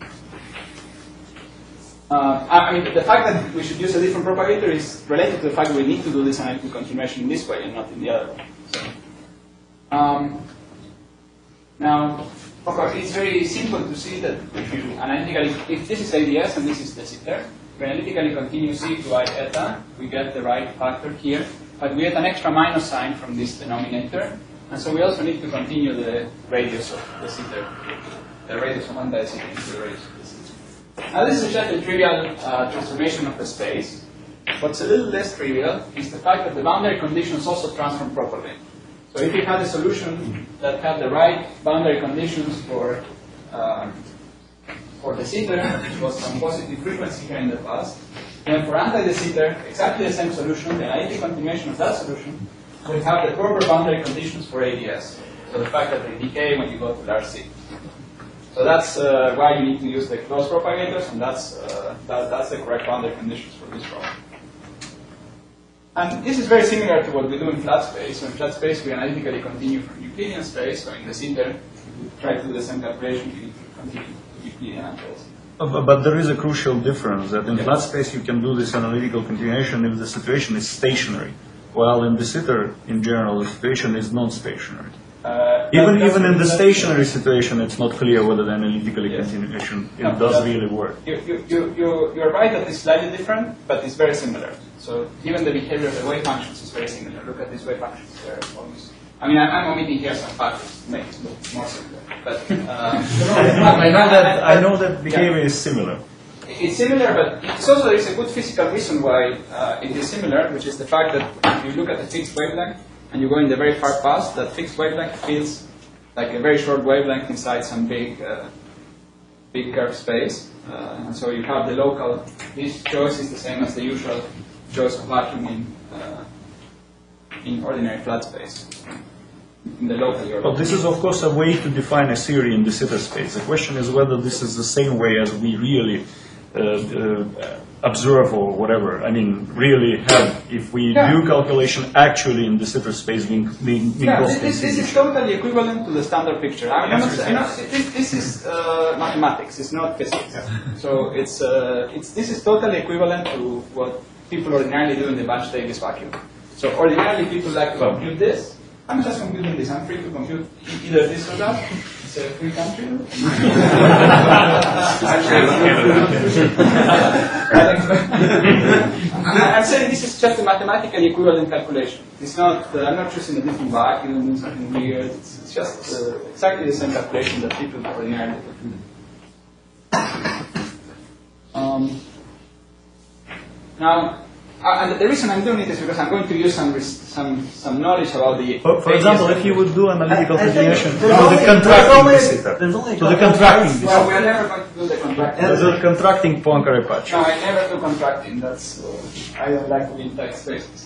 Uh, I mean, the fact that we should use a different propagator is related to the fact that we need to do this analytic continuation in this way and not in the other way. So, um, now, of course, it's very simple to see that if you analytically, if this is A D S and this is de Sitter, we analytically continue C to I eta, we get the right factor here, but we get an extra minus sign from this denominator, and so we also need to continue the radius of the zeta, the radius of one zeta into the radius of the zeta. Now this is just a trivial uh, transformation of the space. What's a little less trivial is the fact that the boundary conditions also transform properly. So if you had a solution that had the right boundary conditions for um, for de Sitter, which was some positive frequency here in the past, then for anti-de Sitter, exactly the same solution, the analytic continuation of that solution, will have the proper boundary conditions for A D S. So the fact that they decay when you go to large C. So that's uh, why you need to use the closed propagators, and that's uh, that, that's the correct boundary conditions for this problem. And this is very similar to what we do in flat space. So in flat space, we analytically continue from Euclidean space. So in the Sitter, try to do the same calculation, you need to continue to Euclidean angles. But, but there is a crucial difference that in flat space you can do this analytical continuation if the situation is stationary, while in de Sitter, in general, the situation is non-stationary. Uh, even that, even in the that, stationary situation, it's not clear whether the analytical yes. continuation it no, does that, really work. You, you, you, you, you're right that it's slightly different, but it's very similar. So even the behavior of the wave functions is very similar. Look at these wave functions. They're almost, I mean, I'm, I'm omitting here some factors to make it look more similar. But uh, I know that I know that behavior yeah. is similar. It's similar, but it's also there's a good physical reason why uh, it is similar, which is the fact that if you look at the fixed wavelength and you go in the very far past, that fixed wavelength feels like a very short wavelength inside some big, uh, big curved space, uh, and so you have the local. This choice is the same as the usual choice of vacuum in uh, in ordinary flat space. In the local Europe. But this is, of course, a way to define a theory in de Sitter space. The question is whether this is the same way as we really uh, uh, observe or whatever. I mean, really have, if we yeah. do calculation actually in de Sitter space, being, being, being yeah, this, this, this is totally equivalent to the standard picture. I mean, I'm not, I'm not, this, this is uh, mathematics, it's not physics. Yeah. So it's, uh, it's, this is totally equivalent to what people ordinarily do in the Bunch-Davis vacuum. So ordinarily people like to compute this. I'm just computing this. I'm free to compute either this or that. It's a free country. I'm saying this is just a mathematically equivalent calculation. It's not. Uh, I'm not choosing a different vacuum, something weird. It's, it's just uh, exactly the same calculation that people ordinarily do. Um, now. Uh, and the reason I'm doing it is because I'm going to use some some some knowledge about the. For, for example, if you would do analytical I, I continuation to only, the contracting there's Sitter, there's only to the contracting Well, we're never going to do the contracting. to the contracting Poincare patch. No, I never do contracting. That's uh, I don't like to be in tight spaces.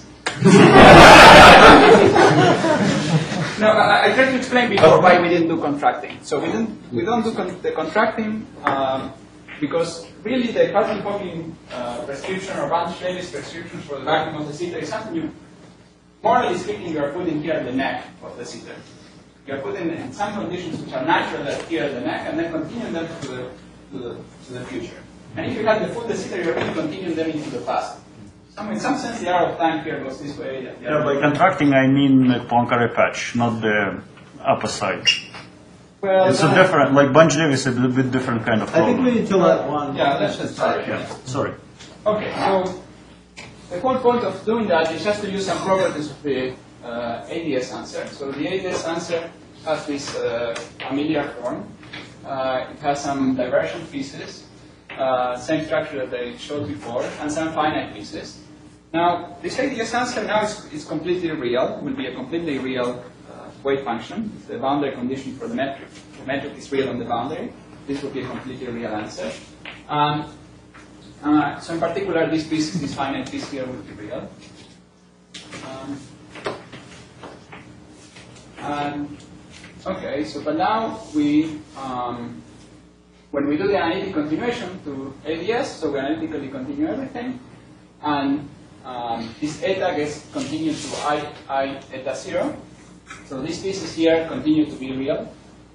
No, I, I tried to explain before why we didn't do contracting. So we didn't we don't do con the contracting. Um, Because really the Hartley-Hawking uh, prescription or Bunch-Davis prescription for the vacuum of the Sitter is something you, morally speaking, you are putting here at the neck of the Sitter. You are putting in some conditions which are natural here at the neck and then continue them to the, to the, to the future. And if you have the full de Sitter, you are really continuing them into the past. So in some sense, the arrow of time here goes this way. Yeah, by contracting I mean the Poincare patch, not the upper side. Well, it's a different, like Bunch-Davis is a bit different kind of problem. I think we need to let one. Yeah, let's just try it. Yeah, sorry. Okay, so the whole point of doing that is just to use some properties of the uh, A D S answer. So the A D S answer has this uh, familiar form. Uh, it has some divergent pieces, uh, same structure that I showed before, and some finite pieces. Now, this A D S answer now is, is completely real, will be a completely real wave function. It's the boundary condition for the metric. The metric is real on the boundary. This will be a completely real answer. Um, uh, so in particular, this piece, this finite piece here will be real. Um, and, okay, so but now we, um, when we do the analytic continuation to A D S, so we analytically continue everything, and um, this eta gets continued to I, I eta zero. So these pieces here continue to be real.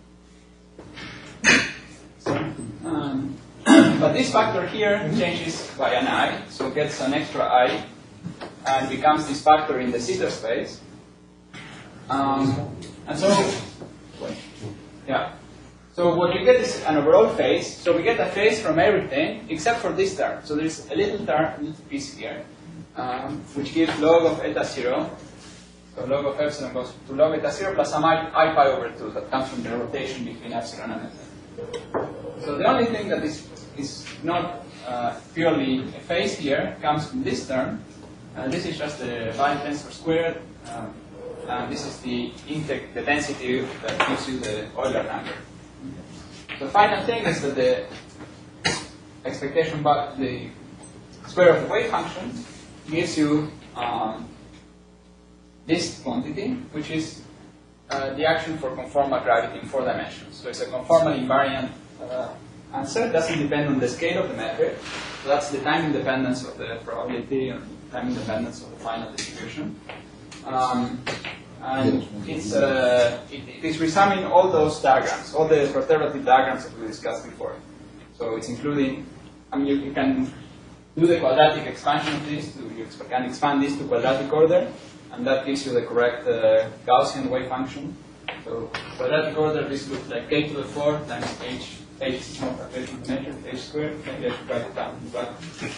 So, um, but this factor here changes by an I, so it gets an extra I, and becomes this factor in the Sitter space. Um, and so, yeah. So what you get is an overall phase. So we get a phase from everything except for this term. So there's a little term, a little piece here, um, which gives log of eta zero. So log of epsilon goes to log eta zero plus some I, I pi over two that comes from the rotation between epsilon and eta. So the only thing that is, is not uh, purely a phase here comes from this term. Uh, this is just the Weyl tensor squared. Um, and this is the integ the density that gives you the Euler number. The final thing is that the expectation about the square of the wave function gives you um, this quantity, which is uh, the action for conformal gravity in four dimensions. So it's a conformal invariant uh, answer. It doesn't depend on the scale of the metric. So that's the time independence of the probability and time independence of the final distribution. Um, and it's, uh, it, it is resumming all those diagrams, all the perturbative diagrams that we discussed before. So it's including, I mean, you, you can do the quadratic expansion of this, to, you can expand this to quadratic order, and that gives you the correct uh, Gaussian wave function. So quadratic order, this looks like k to the four times h, h is not a relation to nature, h squared. Maybe I should write it down. But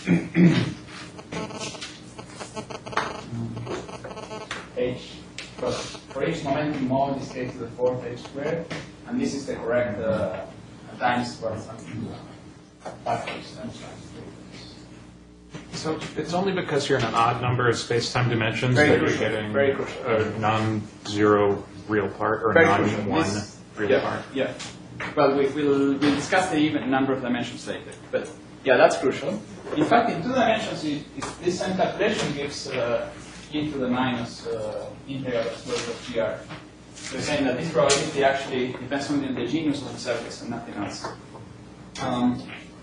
h, because for each momentum mode is k to the fourth h squared, and this is the correct uh, times for something factors. So it's only because you're in an odd number of space-time dimensions Very that crucial. you're getting Very crucial. a non-zero real part or Very non crucial. one This- real yeah, part. Yeah. Well, we, we'll, we'll discuss the even number of dimensions later. But yeah, that's crucial. In fact, in two dimensions, it, it, this same calculation gives uh, e to the minus uh, integral square root of G R. So we're saying that this probability actually depends only on the genius of the surface and nothing else. Um,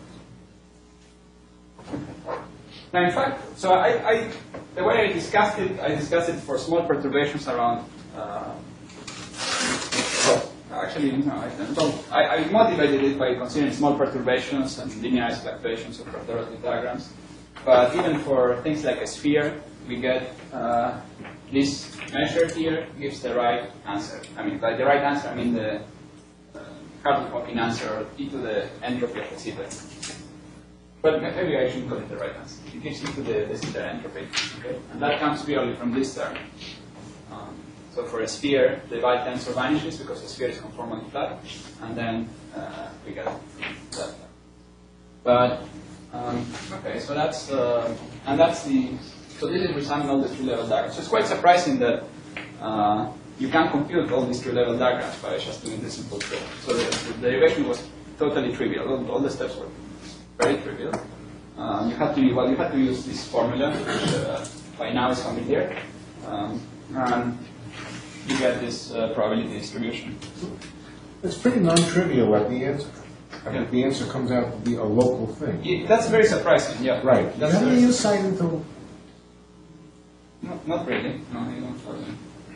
now, in fact, so I, I, the way I discussed it, I discussed it for small perturbations around. Uh, well, actually, no, I don't. I, I motivated it by considering small perturbations and linearized fluctuations of perturbative diagrams. But even for things like a sphere, we get uh, this measure here gives the right answer. I mean, by the right answer, I mean the uh, Hartley-Hawking answer, or e to the entropy of the zeta. But maybe I shouldn't call it the right answer. It gives e to the, the zeta entropy. Okay? And that comes purely from this term. Um, so for a sphere, the Weyl tensor vanishes because the sphere is conformally flat, and then uh, we get that. But um, okay, so that's uh, and that's the so this is resumming all the three-level diagrams. So it's quite surprising that uh, you can compute all these three-level diagrams by just doing this simple trick. So the, the derivation was totally trivial. All, all the steps were very trivial. Um, you had to well, you had to use this formula, which uh, by now is familiar, um, and you get this uh, probability distribution. It's pretty non-trivial at the answer. I mean, the answer comes out to be a local thing. It, that's very surprising. Yeah. Right. That's Have very any insight into? No, not really. No, you don't really.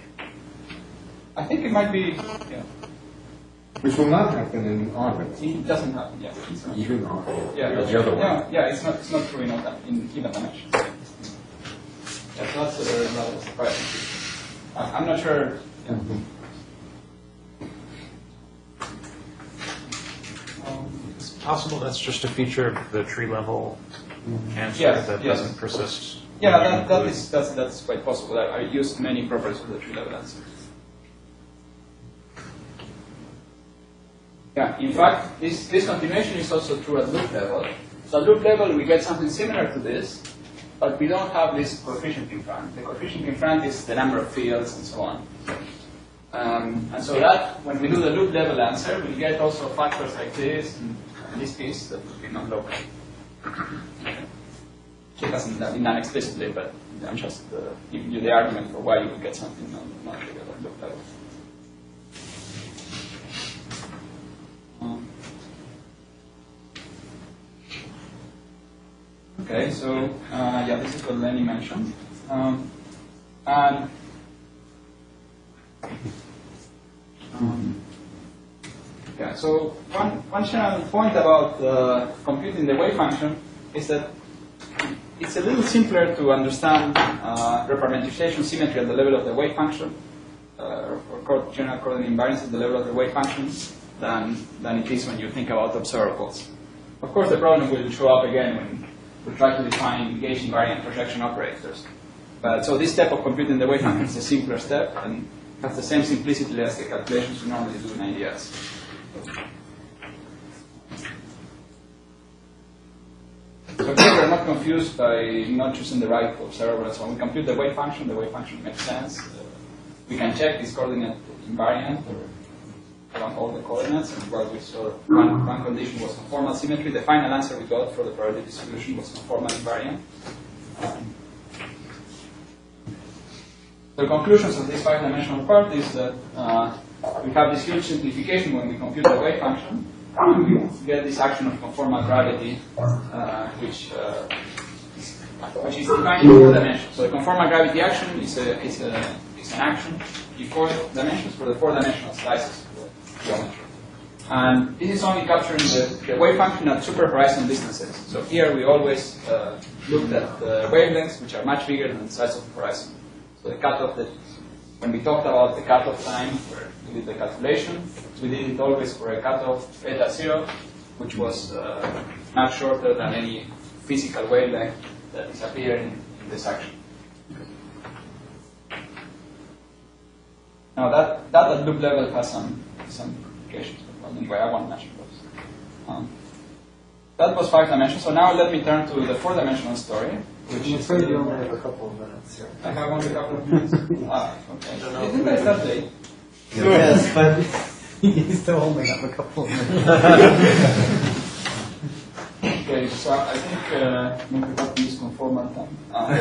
I think it might be. Yeah. Which will not happen in orbit. It doesn't happen. Yeah. It's not. Even orbit. Yeah. The other one. Yeah. Yeah. It's not. It's not true in, all- in even dimensions. Yeah. So that's uh, rather surprising. I- I'm not sure. Yeah. Um, It's possible that's just a feature of the tree level answer Yes, that yes. doesn't persist. Yeah, that, that is that's that's quite possible. I, I used many properties of the tree level answer. Yeah, in fact, this this continuation is also true at loop level. So at loop level, we get something similar to this, but we don't have this coefficient in front. The coefficient in front is the number of fields and so on. Um, and so that, when we do the loop level answer, we get also factors like this and, and this piece that would be non-local. It hasn't been done explicitly, but I'm just uh, giving you the argument for why you would get something non-trivial at loop level. Um, okay, so uh, yeah, this is what Lenny mentioned. Um, and um, yeah, so one, one general point about uh, computing the wave function is that it's a little simpler to understand uh, reparametrization symmetry at the level of the wave function, uh, or co general coordinate invariance at the level of the wave function, than, than it is when you think about observables. Of course, the problem will show up again when we try to define gauge invariant projection operators. But so this step of computing the wave function is a simpler step and has the same simplicity as the calculations we normally do in I D S. So here we're not confused by not choosing the right observable. So when we compute the wave function, the wave function makes sense. Uh, we can check this coordinate invariant or along all the coordinates. And well, we saw one, one condition was conformal symmetry. The final answer we got for the probability distribution was conformal invariant. Um, the conclusions of this five-dimensional part is that uh, we have this huge simplification when we compute the wave function. We get this action of conformal gravity, uh, which uh, is, which is defined in four dimensions. So the conformal gravity action is a is a is an action in four dimensions for the four-dimensional slices of the geometry. And this is only capturing the, the wave function at super horizon distances. So here we always uh, looked at the wavelengths, which are much bigger than the size of the horizon. So the cutoff that when we talked about the cutoff time where we did the calculation, we did it always for a cutoff beta zero, which was uh, much shorter than any physical wavelength that is appearing in this action. Now that, that at loop level has some, some implications, but anyway, I won't mention those. Um, that was five dimensions, so now let me turn to the four dimensional story. Which I'm is afraid you only have a couple of minutes here. I have only a couple of minutes. Ah, okay. Didn't I start late? Yes, but you still only have a couple of minutes. Okay, so I think uh, maybe we have to use conformal time. Ah.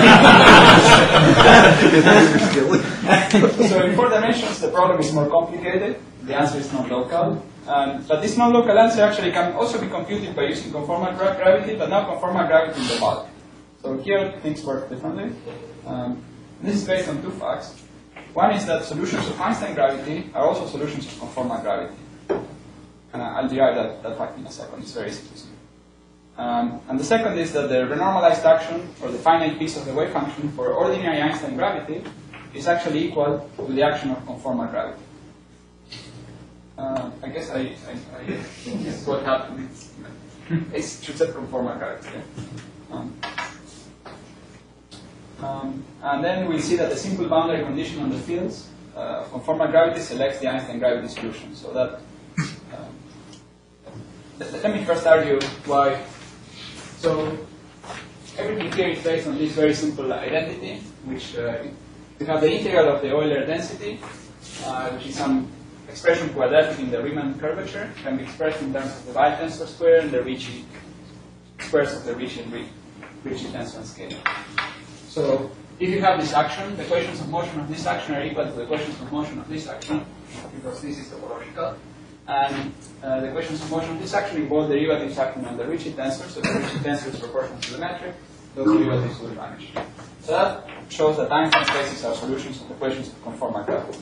So in four dimensions, the problem is more complicated. The answer is non-local. Um, but this non-local answer actually can also be computed by using conformal gra gravity, but now conformal gravity in the bulk. So here things work differently. Um, this is based on two facts. One is that solutions of Einstein gravity are also solutions of conformal gravity. And I'll derive that, that fact in a second. It's very easy to see. Um, and the second is that the renormalized action, or the finite piece of the wave function for ordinary Einstein gravity, is actually equal to the action of conformal gravity. Uh, I guess I, I, I guess what happened. It's should set conformal gravity. Yeah? Um, Um, and then we'll see that the simple boundary condition on the fields uh, of conformal gravity selects the Einstein gravity solution. So that, um, let, let me first argue why. So everything here is based on this very simple identity, which uh, we have the integral of the Euler density, uh, which is some expression quadratic in the Riemann curvature, can be expressed in terms of the Weil tensor square and the Ricci squares of the Ricci and Ricci tensor scalar. So if you have this action, the equations of motion of this action are equal to the equations of motion of this action, because this is topological. And uh, the equations of motion of this action involve derivatives acting on the Ricci tensor, so the Ricci tensor is proportional to the metric, those derivatives will vanish. So that shows that Einstein spaces are solutions of the equations of conformal gravity.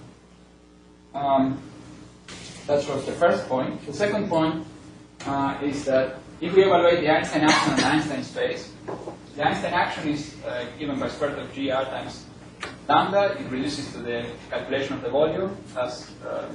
Um, that shows the first point. The second point uh, is that if we evaluate the Einstein action on the Einstein space, the Einstein action is uh, given by square root of G R times lambda. It reduces to the calculation of the volume, as uh,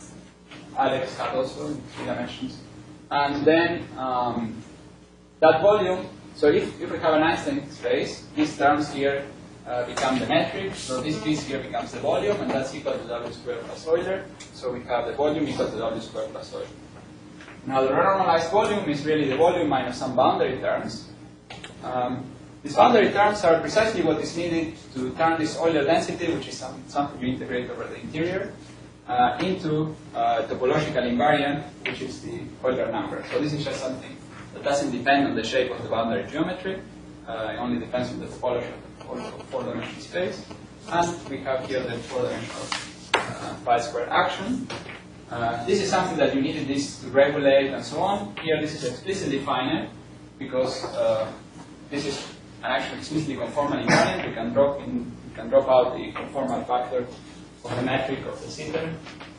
Alex had also in three dimensions. And then um, that volume, so if, if we have an Einstein space, these terms here uh, become the metric. So this piece here becomes the volume, and that's equal to W squared plus Euler. So we have the volume equal to W squared plus Euler. Now the renormalized volume is really the volume minus some boundary terms. Um, these boundary terms are precisely what is needed to turn this Euler density, which is some, something you integrate over the interior, uh, into uh, topological invariant, which is the Euler number. So this is just something that doesn't depend on the shape of the boundary geometry. Uh, it only depends on the topology of the four-dimensional space. And we have here the four-dimensional uh, pi squared action. Uh, this is something that you needed this to regulate and so on. Here this is explicitly finite because uh, this is an actually explicitly conformal invariant. We can drop in, we can drop out the conformal factor of the metric of the sitter.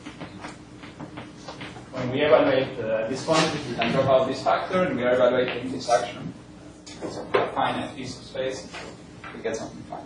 When we evaluate uh, this quantity, we can drop out this factor, and we are evaluating this action. It's a finite piece of space. We get something finite.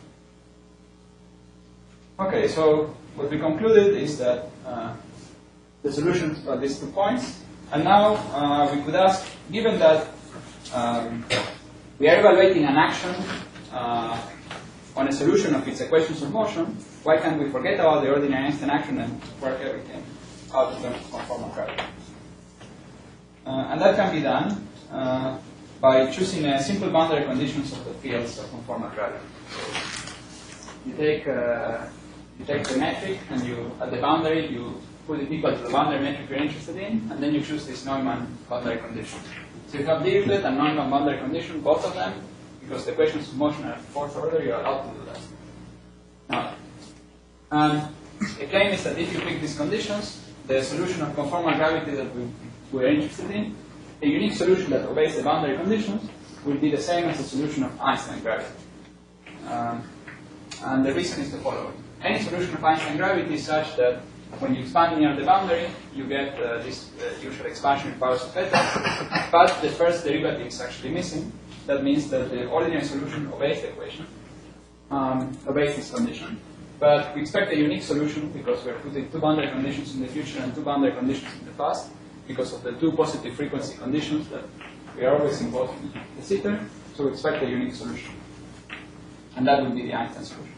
Okay, so what we concluded is that uh, the solution of these two points. And now uh, we could ask, given that um, we are evaluating an action uh, on a solution of its equations of motion, why can't we forget about the ordinary Einstein action and work everything out in terms of conformal gravity? Uh, and that can be done uh, by choosing a simple boundary conditions of the fields of conformal gravity. You take uh, you take the metric and you at the boundary you put it equal to the boundary metric you're interested in, and then you choose this Neumann boundary condition. So you have Dirichlet and Neumann boundary condition, both of them, because the equations of motion are fourth order, you're allowed to do that. Now, um, the claim is that if you pick these conditions, the solution of conformal gravity that we, we're interested in, a unique solution that obeys the boundary conditions, will be the same as the solution of Einstein gravity. Um, and the reason is the following. Any solution of Einstein gravity is such that when you expand near the boundary, you get uh, this uh, usual expansion in powers of beta, but the first derivative is actually missing. That means that the ordinary solution obeys the equation, um, obeys this condition. But we expect a unique solution because we're putting two boundary conditions in the future and two boundary conditions in the past because of the two positive frequency conditions that we are always involved in the sitter. So we expect a unique solution. And that would be the Einstein solution.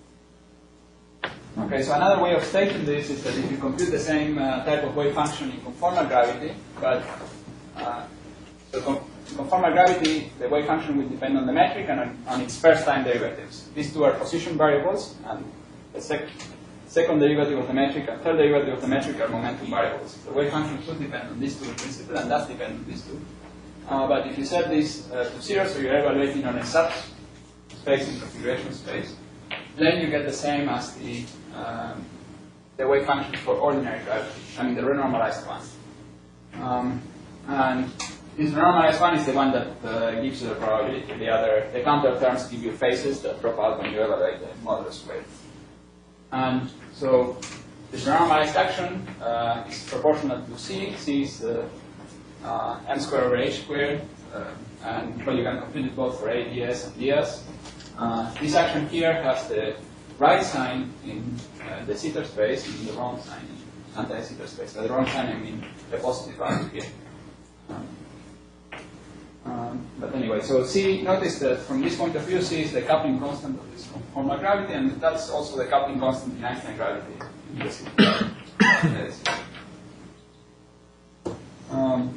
Okay, so another way of stating this is that if you compute the same uh, type of wave function in conformal gravity, but uh, so com conformal gravity, the wave function will depend on the metric and on, on its first time derivatives. These two are position variables, and the sec second derivative of the metric and third derivative of the metric are momentum variables. The wave function should depend on these two in principle, and does depend on these two. Uh, but if you set this uh, to zero, so you're evaluating on a subspace in configuration space, then you get the same as the um, the wave function for ordinary gravity. I mean the renormalized one. Um, and this renormalized one is the one that uh, gives you the probability. The other, the counter terms give you phases that drop out when you evaluate the modulus wave. And so this renormalized action uh, is proportional to c. C is uh, uh, m squared over h squared, uh, and well, you can compute it both for A D S and D S. Uh, this action here has the right sign in uh, the zeta space and the wrong sign in anti-zeta space. By the wrong sign, I mean the positive value here. Um, um, but anyway, so C, notice that from this point of view, C is the coupling constant of this conformal gravity, and that's also the coupling constant in Einstein gravity. Yes. Um,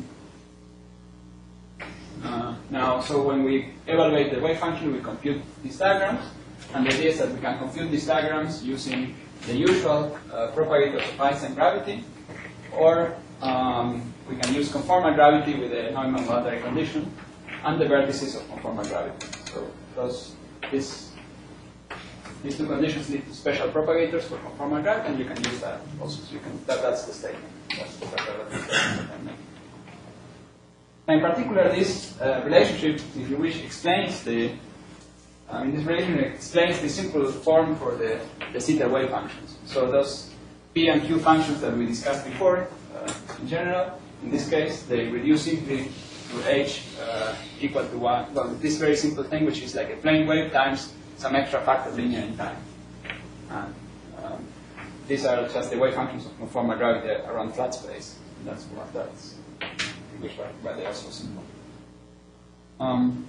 uh, now, so when we evaluate the wave function, we compute these diagrams. And the idea is that we can compute these diagrams using the usual uh, propagators of Einstein gravity, or um, we can use conformal gravity with a Neumann boundary condition and the vertices of conformal gravity. So those, this, these two conditions lead to special propagators for conformal gravity, and you can use that also. So you can, that, that's the statement. That's the relative statement I make. And in particular, this uh, relationship, if you wish, explains the I mean, this relation explains the simple form for the, the zeta wave functions. So those P and Q functions that we discussed before, uh, in general, in this case, they reduce simply to H uh, equal to one. Well, this very simple thing, which is like a plane wave times some extra factor linear in time. And, um, these are just the wave functions of conformal gravity around flat space. And that's what that's which why they are so simple. Um,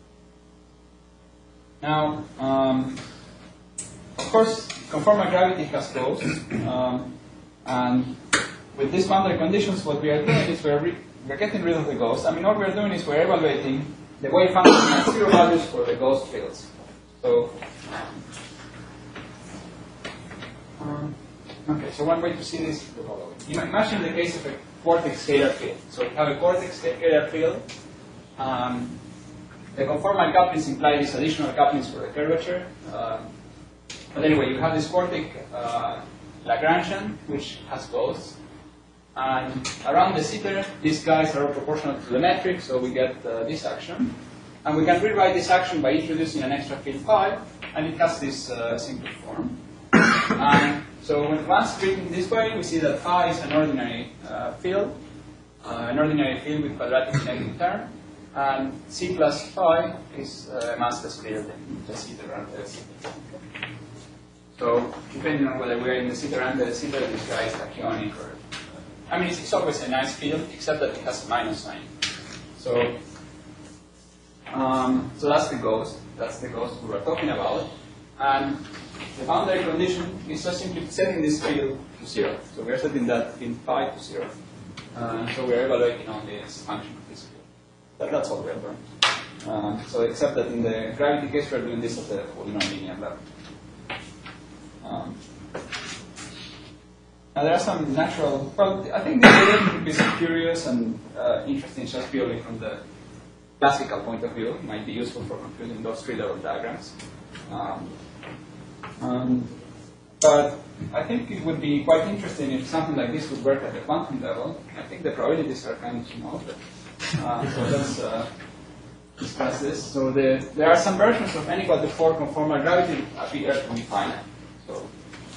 Now, um, of course, conformal gravity has flows, um, and with these boundary conditions, what we are doing is we're, we're getting rid of the ghost. I mean, what we're doing is we're evaluating the wave function at zero values for the ghost fields. So, um, okay, so one way to see this is the following. You imagine the case of a quartic scalar field. So we have a quartic scalar field. Um, The conformal couplings imply these additional couplings for the curvature. Uh, but anyway, you have this quartic uh, Lagrangian, which has ghosts. And around the zeta, these guys are all proportional to the metric, so we get uh, this action. And we can rewrite this action by introducing an extra field phi, and it has this uh, simple form. And so when once written this way, we see that phi is an ordinary uh, field, uh, an ordinary field with quadratic negative term. And C plus phi is a uh, massless field in the zeta and the zeta. So depending on whether we're in the zeta and the zeta, this guy is tachyonic or I mean, it's, it's always a nice field, except that it has a minus sign. So, um, so that's the ghost. That's the ghost we were talking about. And the boundary condition is just simply setting this field to zero. So we are setting that field phi to zero. Uh, so we are evaluating on this function of this field. That, that's all we are doing. Uh, so except that in the gravity case, we are doing this at the full nonlinear level. Um, now there are some natural, well, I think the relationship is curious and uh, interesting just purely from the classical point of view. It might be useful for computing those three-level diagrams. Um, um, but I think it would be quite interesting if something like this would work at the quantum level. I think the probabilities are kind of small, but uh, so let's uh, discuss this. So the, there are some versions of n equal to four conformal gravity that appear to be finite. So,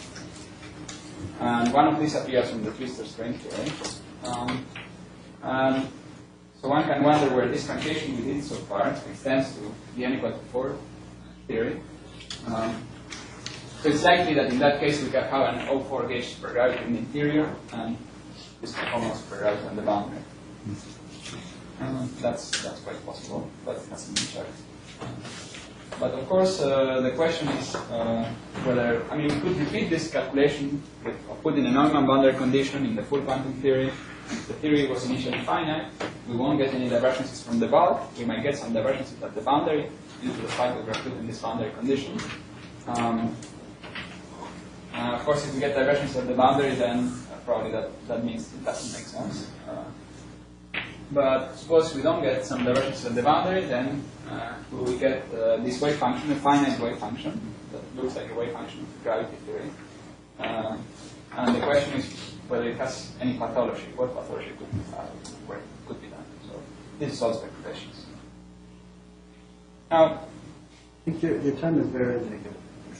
and one of these appears from the twistor string theory. Um, and so one can wonder where this truncation we did so far extends to the n equal to four theory. Um, so it's likely that in that case we can have an O four gauge supergravity in the interior and this conformal supergravity on the boundary. Um, that's that's quite possible, but it hasn't been checked. But of course, uh, the question is uh, whether, I mean, we could repeat this calculation with putting a Neumann boundary condition in the full quantum theory. The theory was initially finite. We won't get any divergences from the bulk. We might get some divergences at the boundary due to the fact that we're putting this boundary condition. Um, uh, of course, if we get divergences at the boundary, then uh, probably that, that means it doesn't make sense. Uh, But suppose we don't get some divergences at the boundary, then uh, we will get uh, this wave function, a finite wave function that looks like a wave function of gravity theory. Uh, and the question is whether it has any pathology. What pathology could, uh, where could be done? So this is all speculations. Now, I think your, your time is very indicative.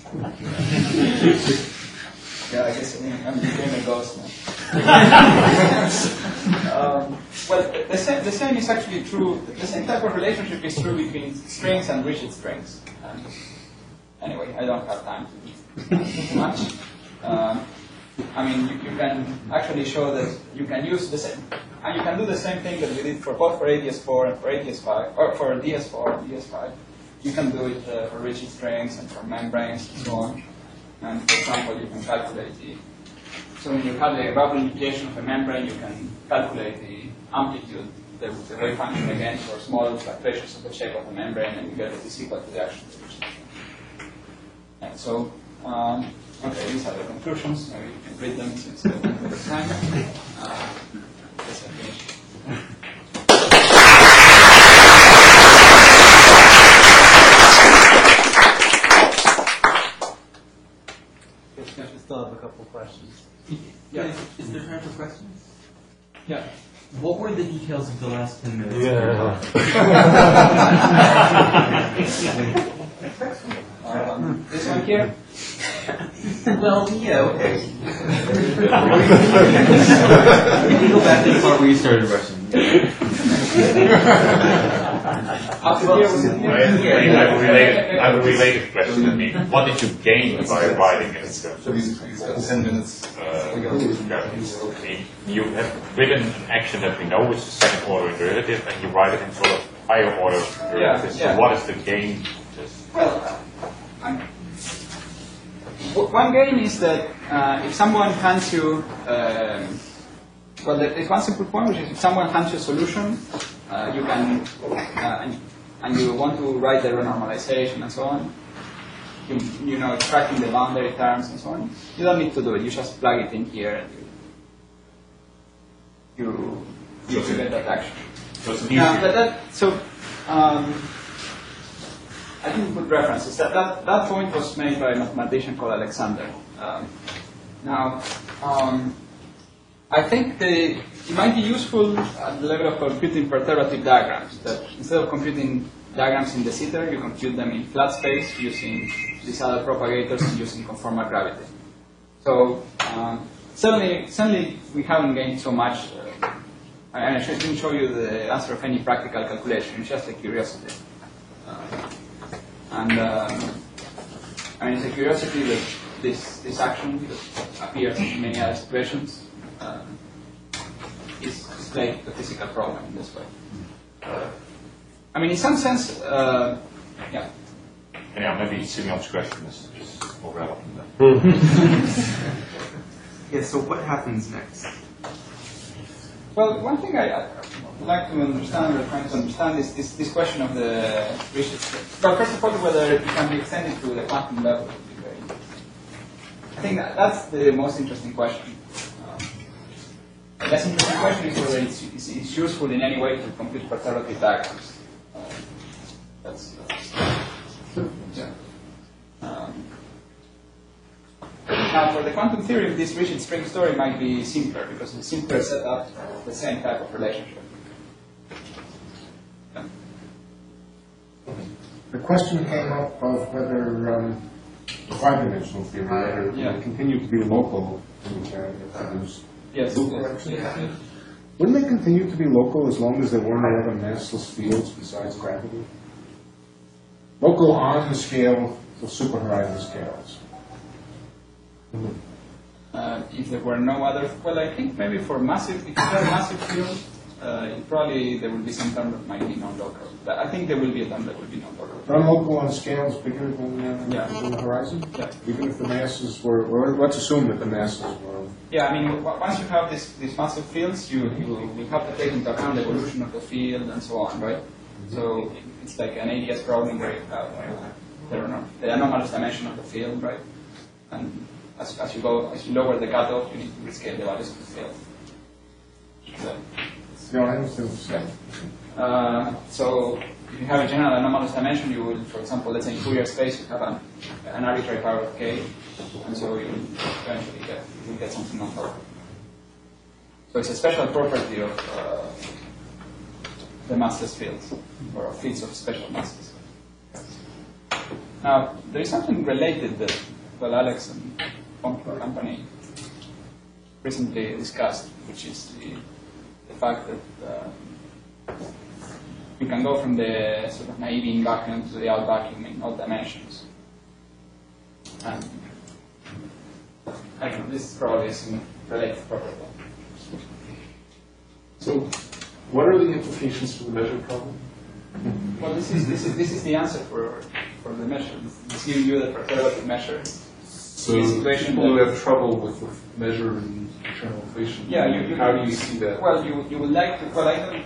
yeah, I guess I mean, I'm becoming a ghost now. um, well, the same, the same is actually true. The same type of relationship is true between strings and rigid strings. Um, anyway, I don't have time to do too much. Um, I mean, you, you can actually show that you can use the same, and you can do the same thing that we did for both for A D S four and for A D S five, or for D S four and D S five. You can do it uh, for rigid strings and for membranes and so on. And for example, you can calculate the. So when you have the rubber nucleation of a membrane, you can calculate the amplitude, the, the wave function again for small fluctuations of the shape of the membrane, and you get that is equal to the actual solution. And so, um, okay, these are the conclusions. Maybe you can read them since the time. Uh, yes, I finished. We still have a couple of questions. Yeah. Is, is there time for questions? Yeah. What were the details of the last ten minutes? um, this one here? Well, yeah, okay. We can go back to the part where you started rushing. Up here was it here? I have a related, I have a related question. I mean, what did you gain by writing it? So these, these got ten minutes. Uh, I mean, you have written an action that we know is a second order derivative, and you write it in sort of higher order derivatives. Yeah, yeah. So what is the gain? Just Well, I'm, w- one gain is that uh, if someone hands you, um, well, there is one simple point, which is if someone hands you a solution, uh, you can, uh, and, and you want to write the renormalization and so on, you, you know, extracting the boundary terms and so on, you don't need to do it. You just plug it in here and you, you, you get that action. so it's Now, easier. but that, so, um, I didn't put references. That, that, that point was made by a mathematician called Alexander. Um, now, um, I think the, it might be useful at the level of computing perturbative diagrams, that instead of computing diagrams in de Sitter, you compute them in flat space using these other propagators and using conformal gravity. So, um, certainly, certainly we haven't gained so much. Uh, I, I didn't show you the answer of any practical calculation, it's just a curiosity. Uh, And um, I mean, it's a curiosity that this this action that appears in many other situations. Um, display the physical problem in this way. I mean, in some sense, uh, yeah. Yeah, maybe Simeon's question is, is more relevant then. Yeah, so what happens next? Well, one thing I, I'd like to understand, or trying to understand, is this, this question of the Richard spring. But first of all, whether it can be extended to the quantum level would be very interesting. I think that, that's the most interesting question. Um, the less interesting question is whether it's, it's, it's useful in any way to compute perturbative diagrams. Uh, that's, that's yeah. Um, Now, for the quantum theory, this rigid spring story might be simpler because it's simpler set up the same type of relationship. Yeah. The question came up of whether um, the five-dimensional theory, whether it Yeah. will continue to be local in the area that produce Yes. loop corrections. Wouldn't they continue to be local as long as there were no other massless fields besides gravity? Local on the scale of superhorizon scales. Uh, if there were no other, well, I think maybe for massive, if you have massive field, uh, it probably there will be some term that might be non-local. But I think there will be a term that will be non-local. Non-local on scales bigger than, uh, Yeah. than the horizon? Yeah. Even if the masses were, or let's assume that the masses were. Yeah, I mean, w- once you have this, these massive fields, you, you, you have to take into account the evolution of the field and so on, right? So it's like an A D S problem where you have uh, the, anom- the anomalous dimension of the field, right? And as, as you go, as you lower the cutoff, you need to rescale the values of the field. So, No, I understand what you're saying. uh, so if you have a general anomalous dimension, you will, for example, let's say in Fourier space, you have an, an arbitrary power of k, and so you will eventually get, you will get something on top. So it's a special property of uh, the massless fields, or of fields of special masses. Now, there is something related that, well, Alex and company recently discussed, which is the, the fact that uh, you can go from the sort of naive in vacuum to the out vacuum in all dimensions. And I don't know, this probably is a related property. So, what are the implications for the measure problem? Well, this is this is this is the answer for for the measure. It's giving you the perturbative measure. So, The situation people who that- have trouble with the measure and internal inflation, Yeah, you, you, how do you see that? Well, you you would like to. Well, I don't.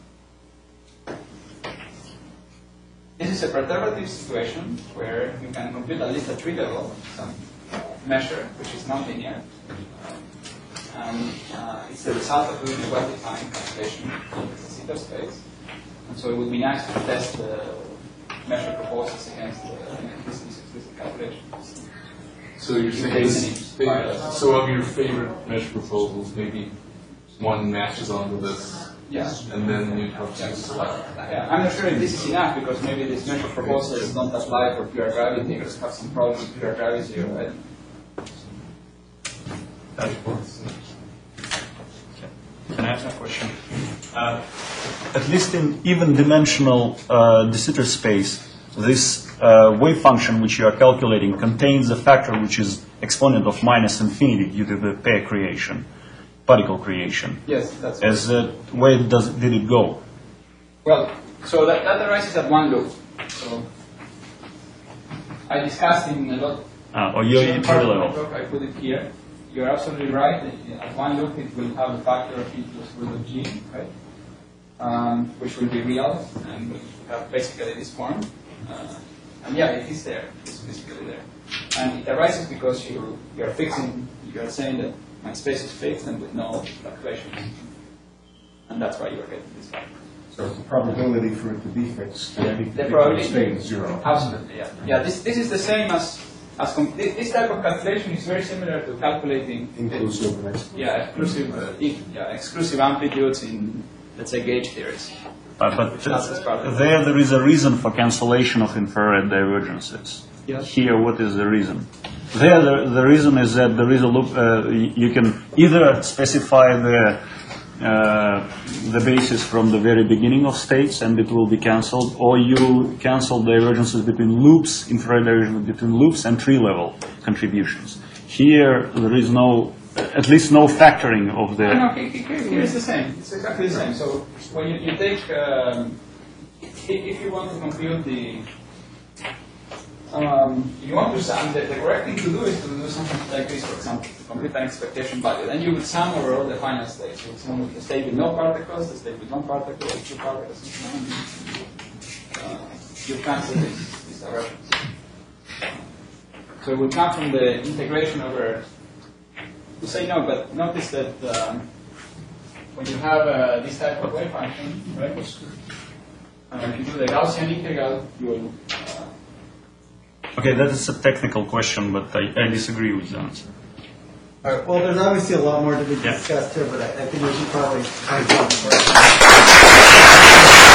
This is a perturbative situation where you can compute at least a tree level some measure which is nonlinear, and uh, it's the result of doing a well-defined calculation in the zeta space. And so it would be nice to test the measure proposals against the, this, this explicit calculation. So you're saying this, so of your favorite measure proposals, maybe one matches onto this, Yeah. and then you'd have to select. Yeah, I'm not sure if this is enough because maybe these measure proposals don't apply for pure gravity or have some problems with pure gravity. Or, I don't Can I ask a question? Uh, at least in even-dimensional uh, de Sitter space, this uh, wave function which you are calculating contains a factor which is exponent of minus infinity due to the pair creation, particle creation. Yes, that's As uh, where does did it go? Well, so that, that arises at one loop. So I discussed in a lot. Ah, or you're in part of level. my talk, I put it here. You're absolutely right. At one loop, it will have a factor of e plus root of g, right? Um, which will be real, and will have basically this form. Uh, and yeah, it is there. It's basically there. And it arises because you you are fixing. You are saying that my space is fixed and with no fluctuations, and that's why you are getting this factor. So it's the probability for it to be fixed at any The particular probability state is zero. Absolutely, yeah. Yeah, this this is the same as as com- this, this type of calculation is very similar to calculating Inclusive and exclusive. yeah exclusive uh, e- yeah exclusive amplitudes in let's say gauge theories. Uh, but That's as part of it. there, there is a reason for cancellation of infrared divergences. Yes. Here, what is the reason? There, the, the reason is that there is a loop. Uh, y- you can either specify the uh, the basis from the very beginning of states, and it will be cancelled, or you cancel divergences between loops, infrared divergences between loops, and tree level contributions. Here, there is no at least no factoring of the. No, no, here, here, here is the same. It's exactly the same. So when you, you take, um, if, if you want to compute the, um, you want to sum, the, the correct thing to do is to do something like this, for example, to compute an expectation value. Then you would sum over all the final states. You would sum the state with no particles, the state with one particle, the two particles, and so on. Uh, you cancel these, these directions. So it would come from the integration over. To say no, but notice that um, when you have uh, this type of wave function, right? Uh, if you do the Gaussian integral, you will. Uh, Okay, that is a technical question, but I, I disagree with the answer. All right, well, there's obviously a lot more to be Yeah. discussed here, but I, I think we should probably.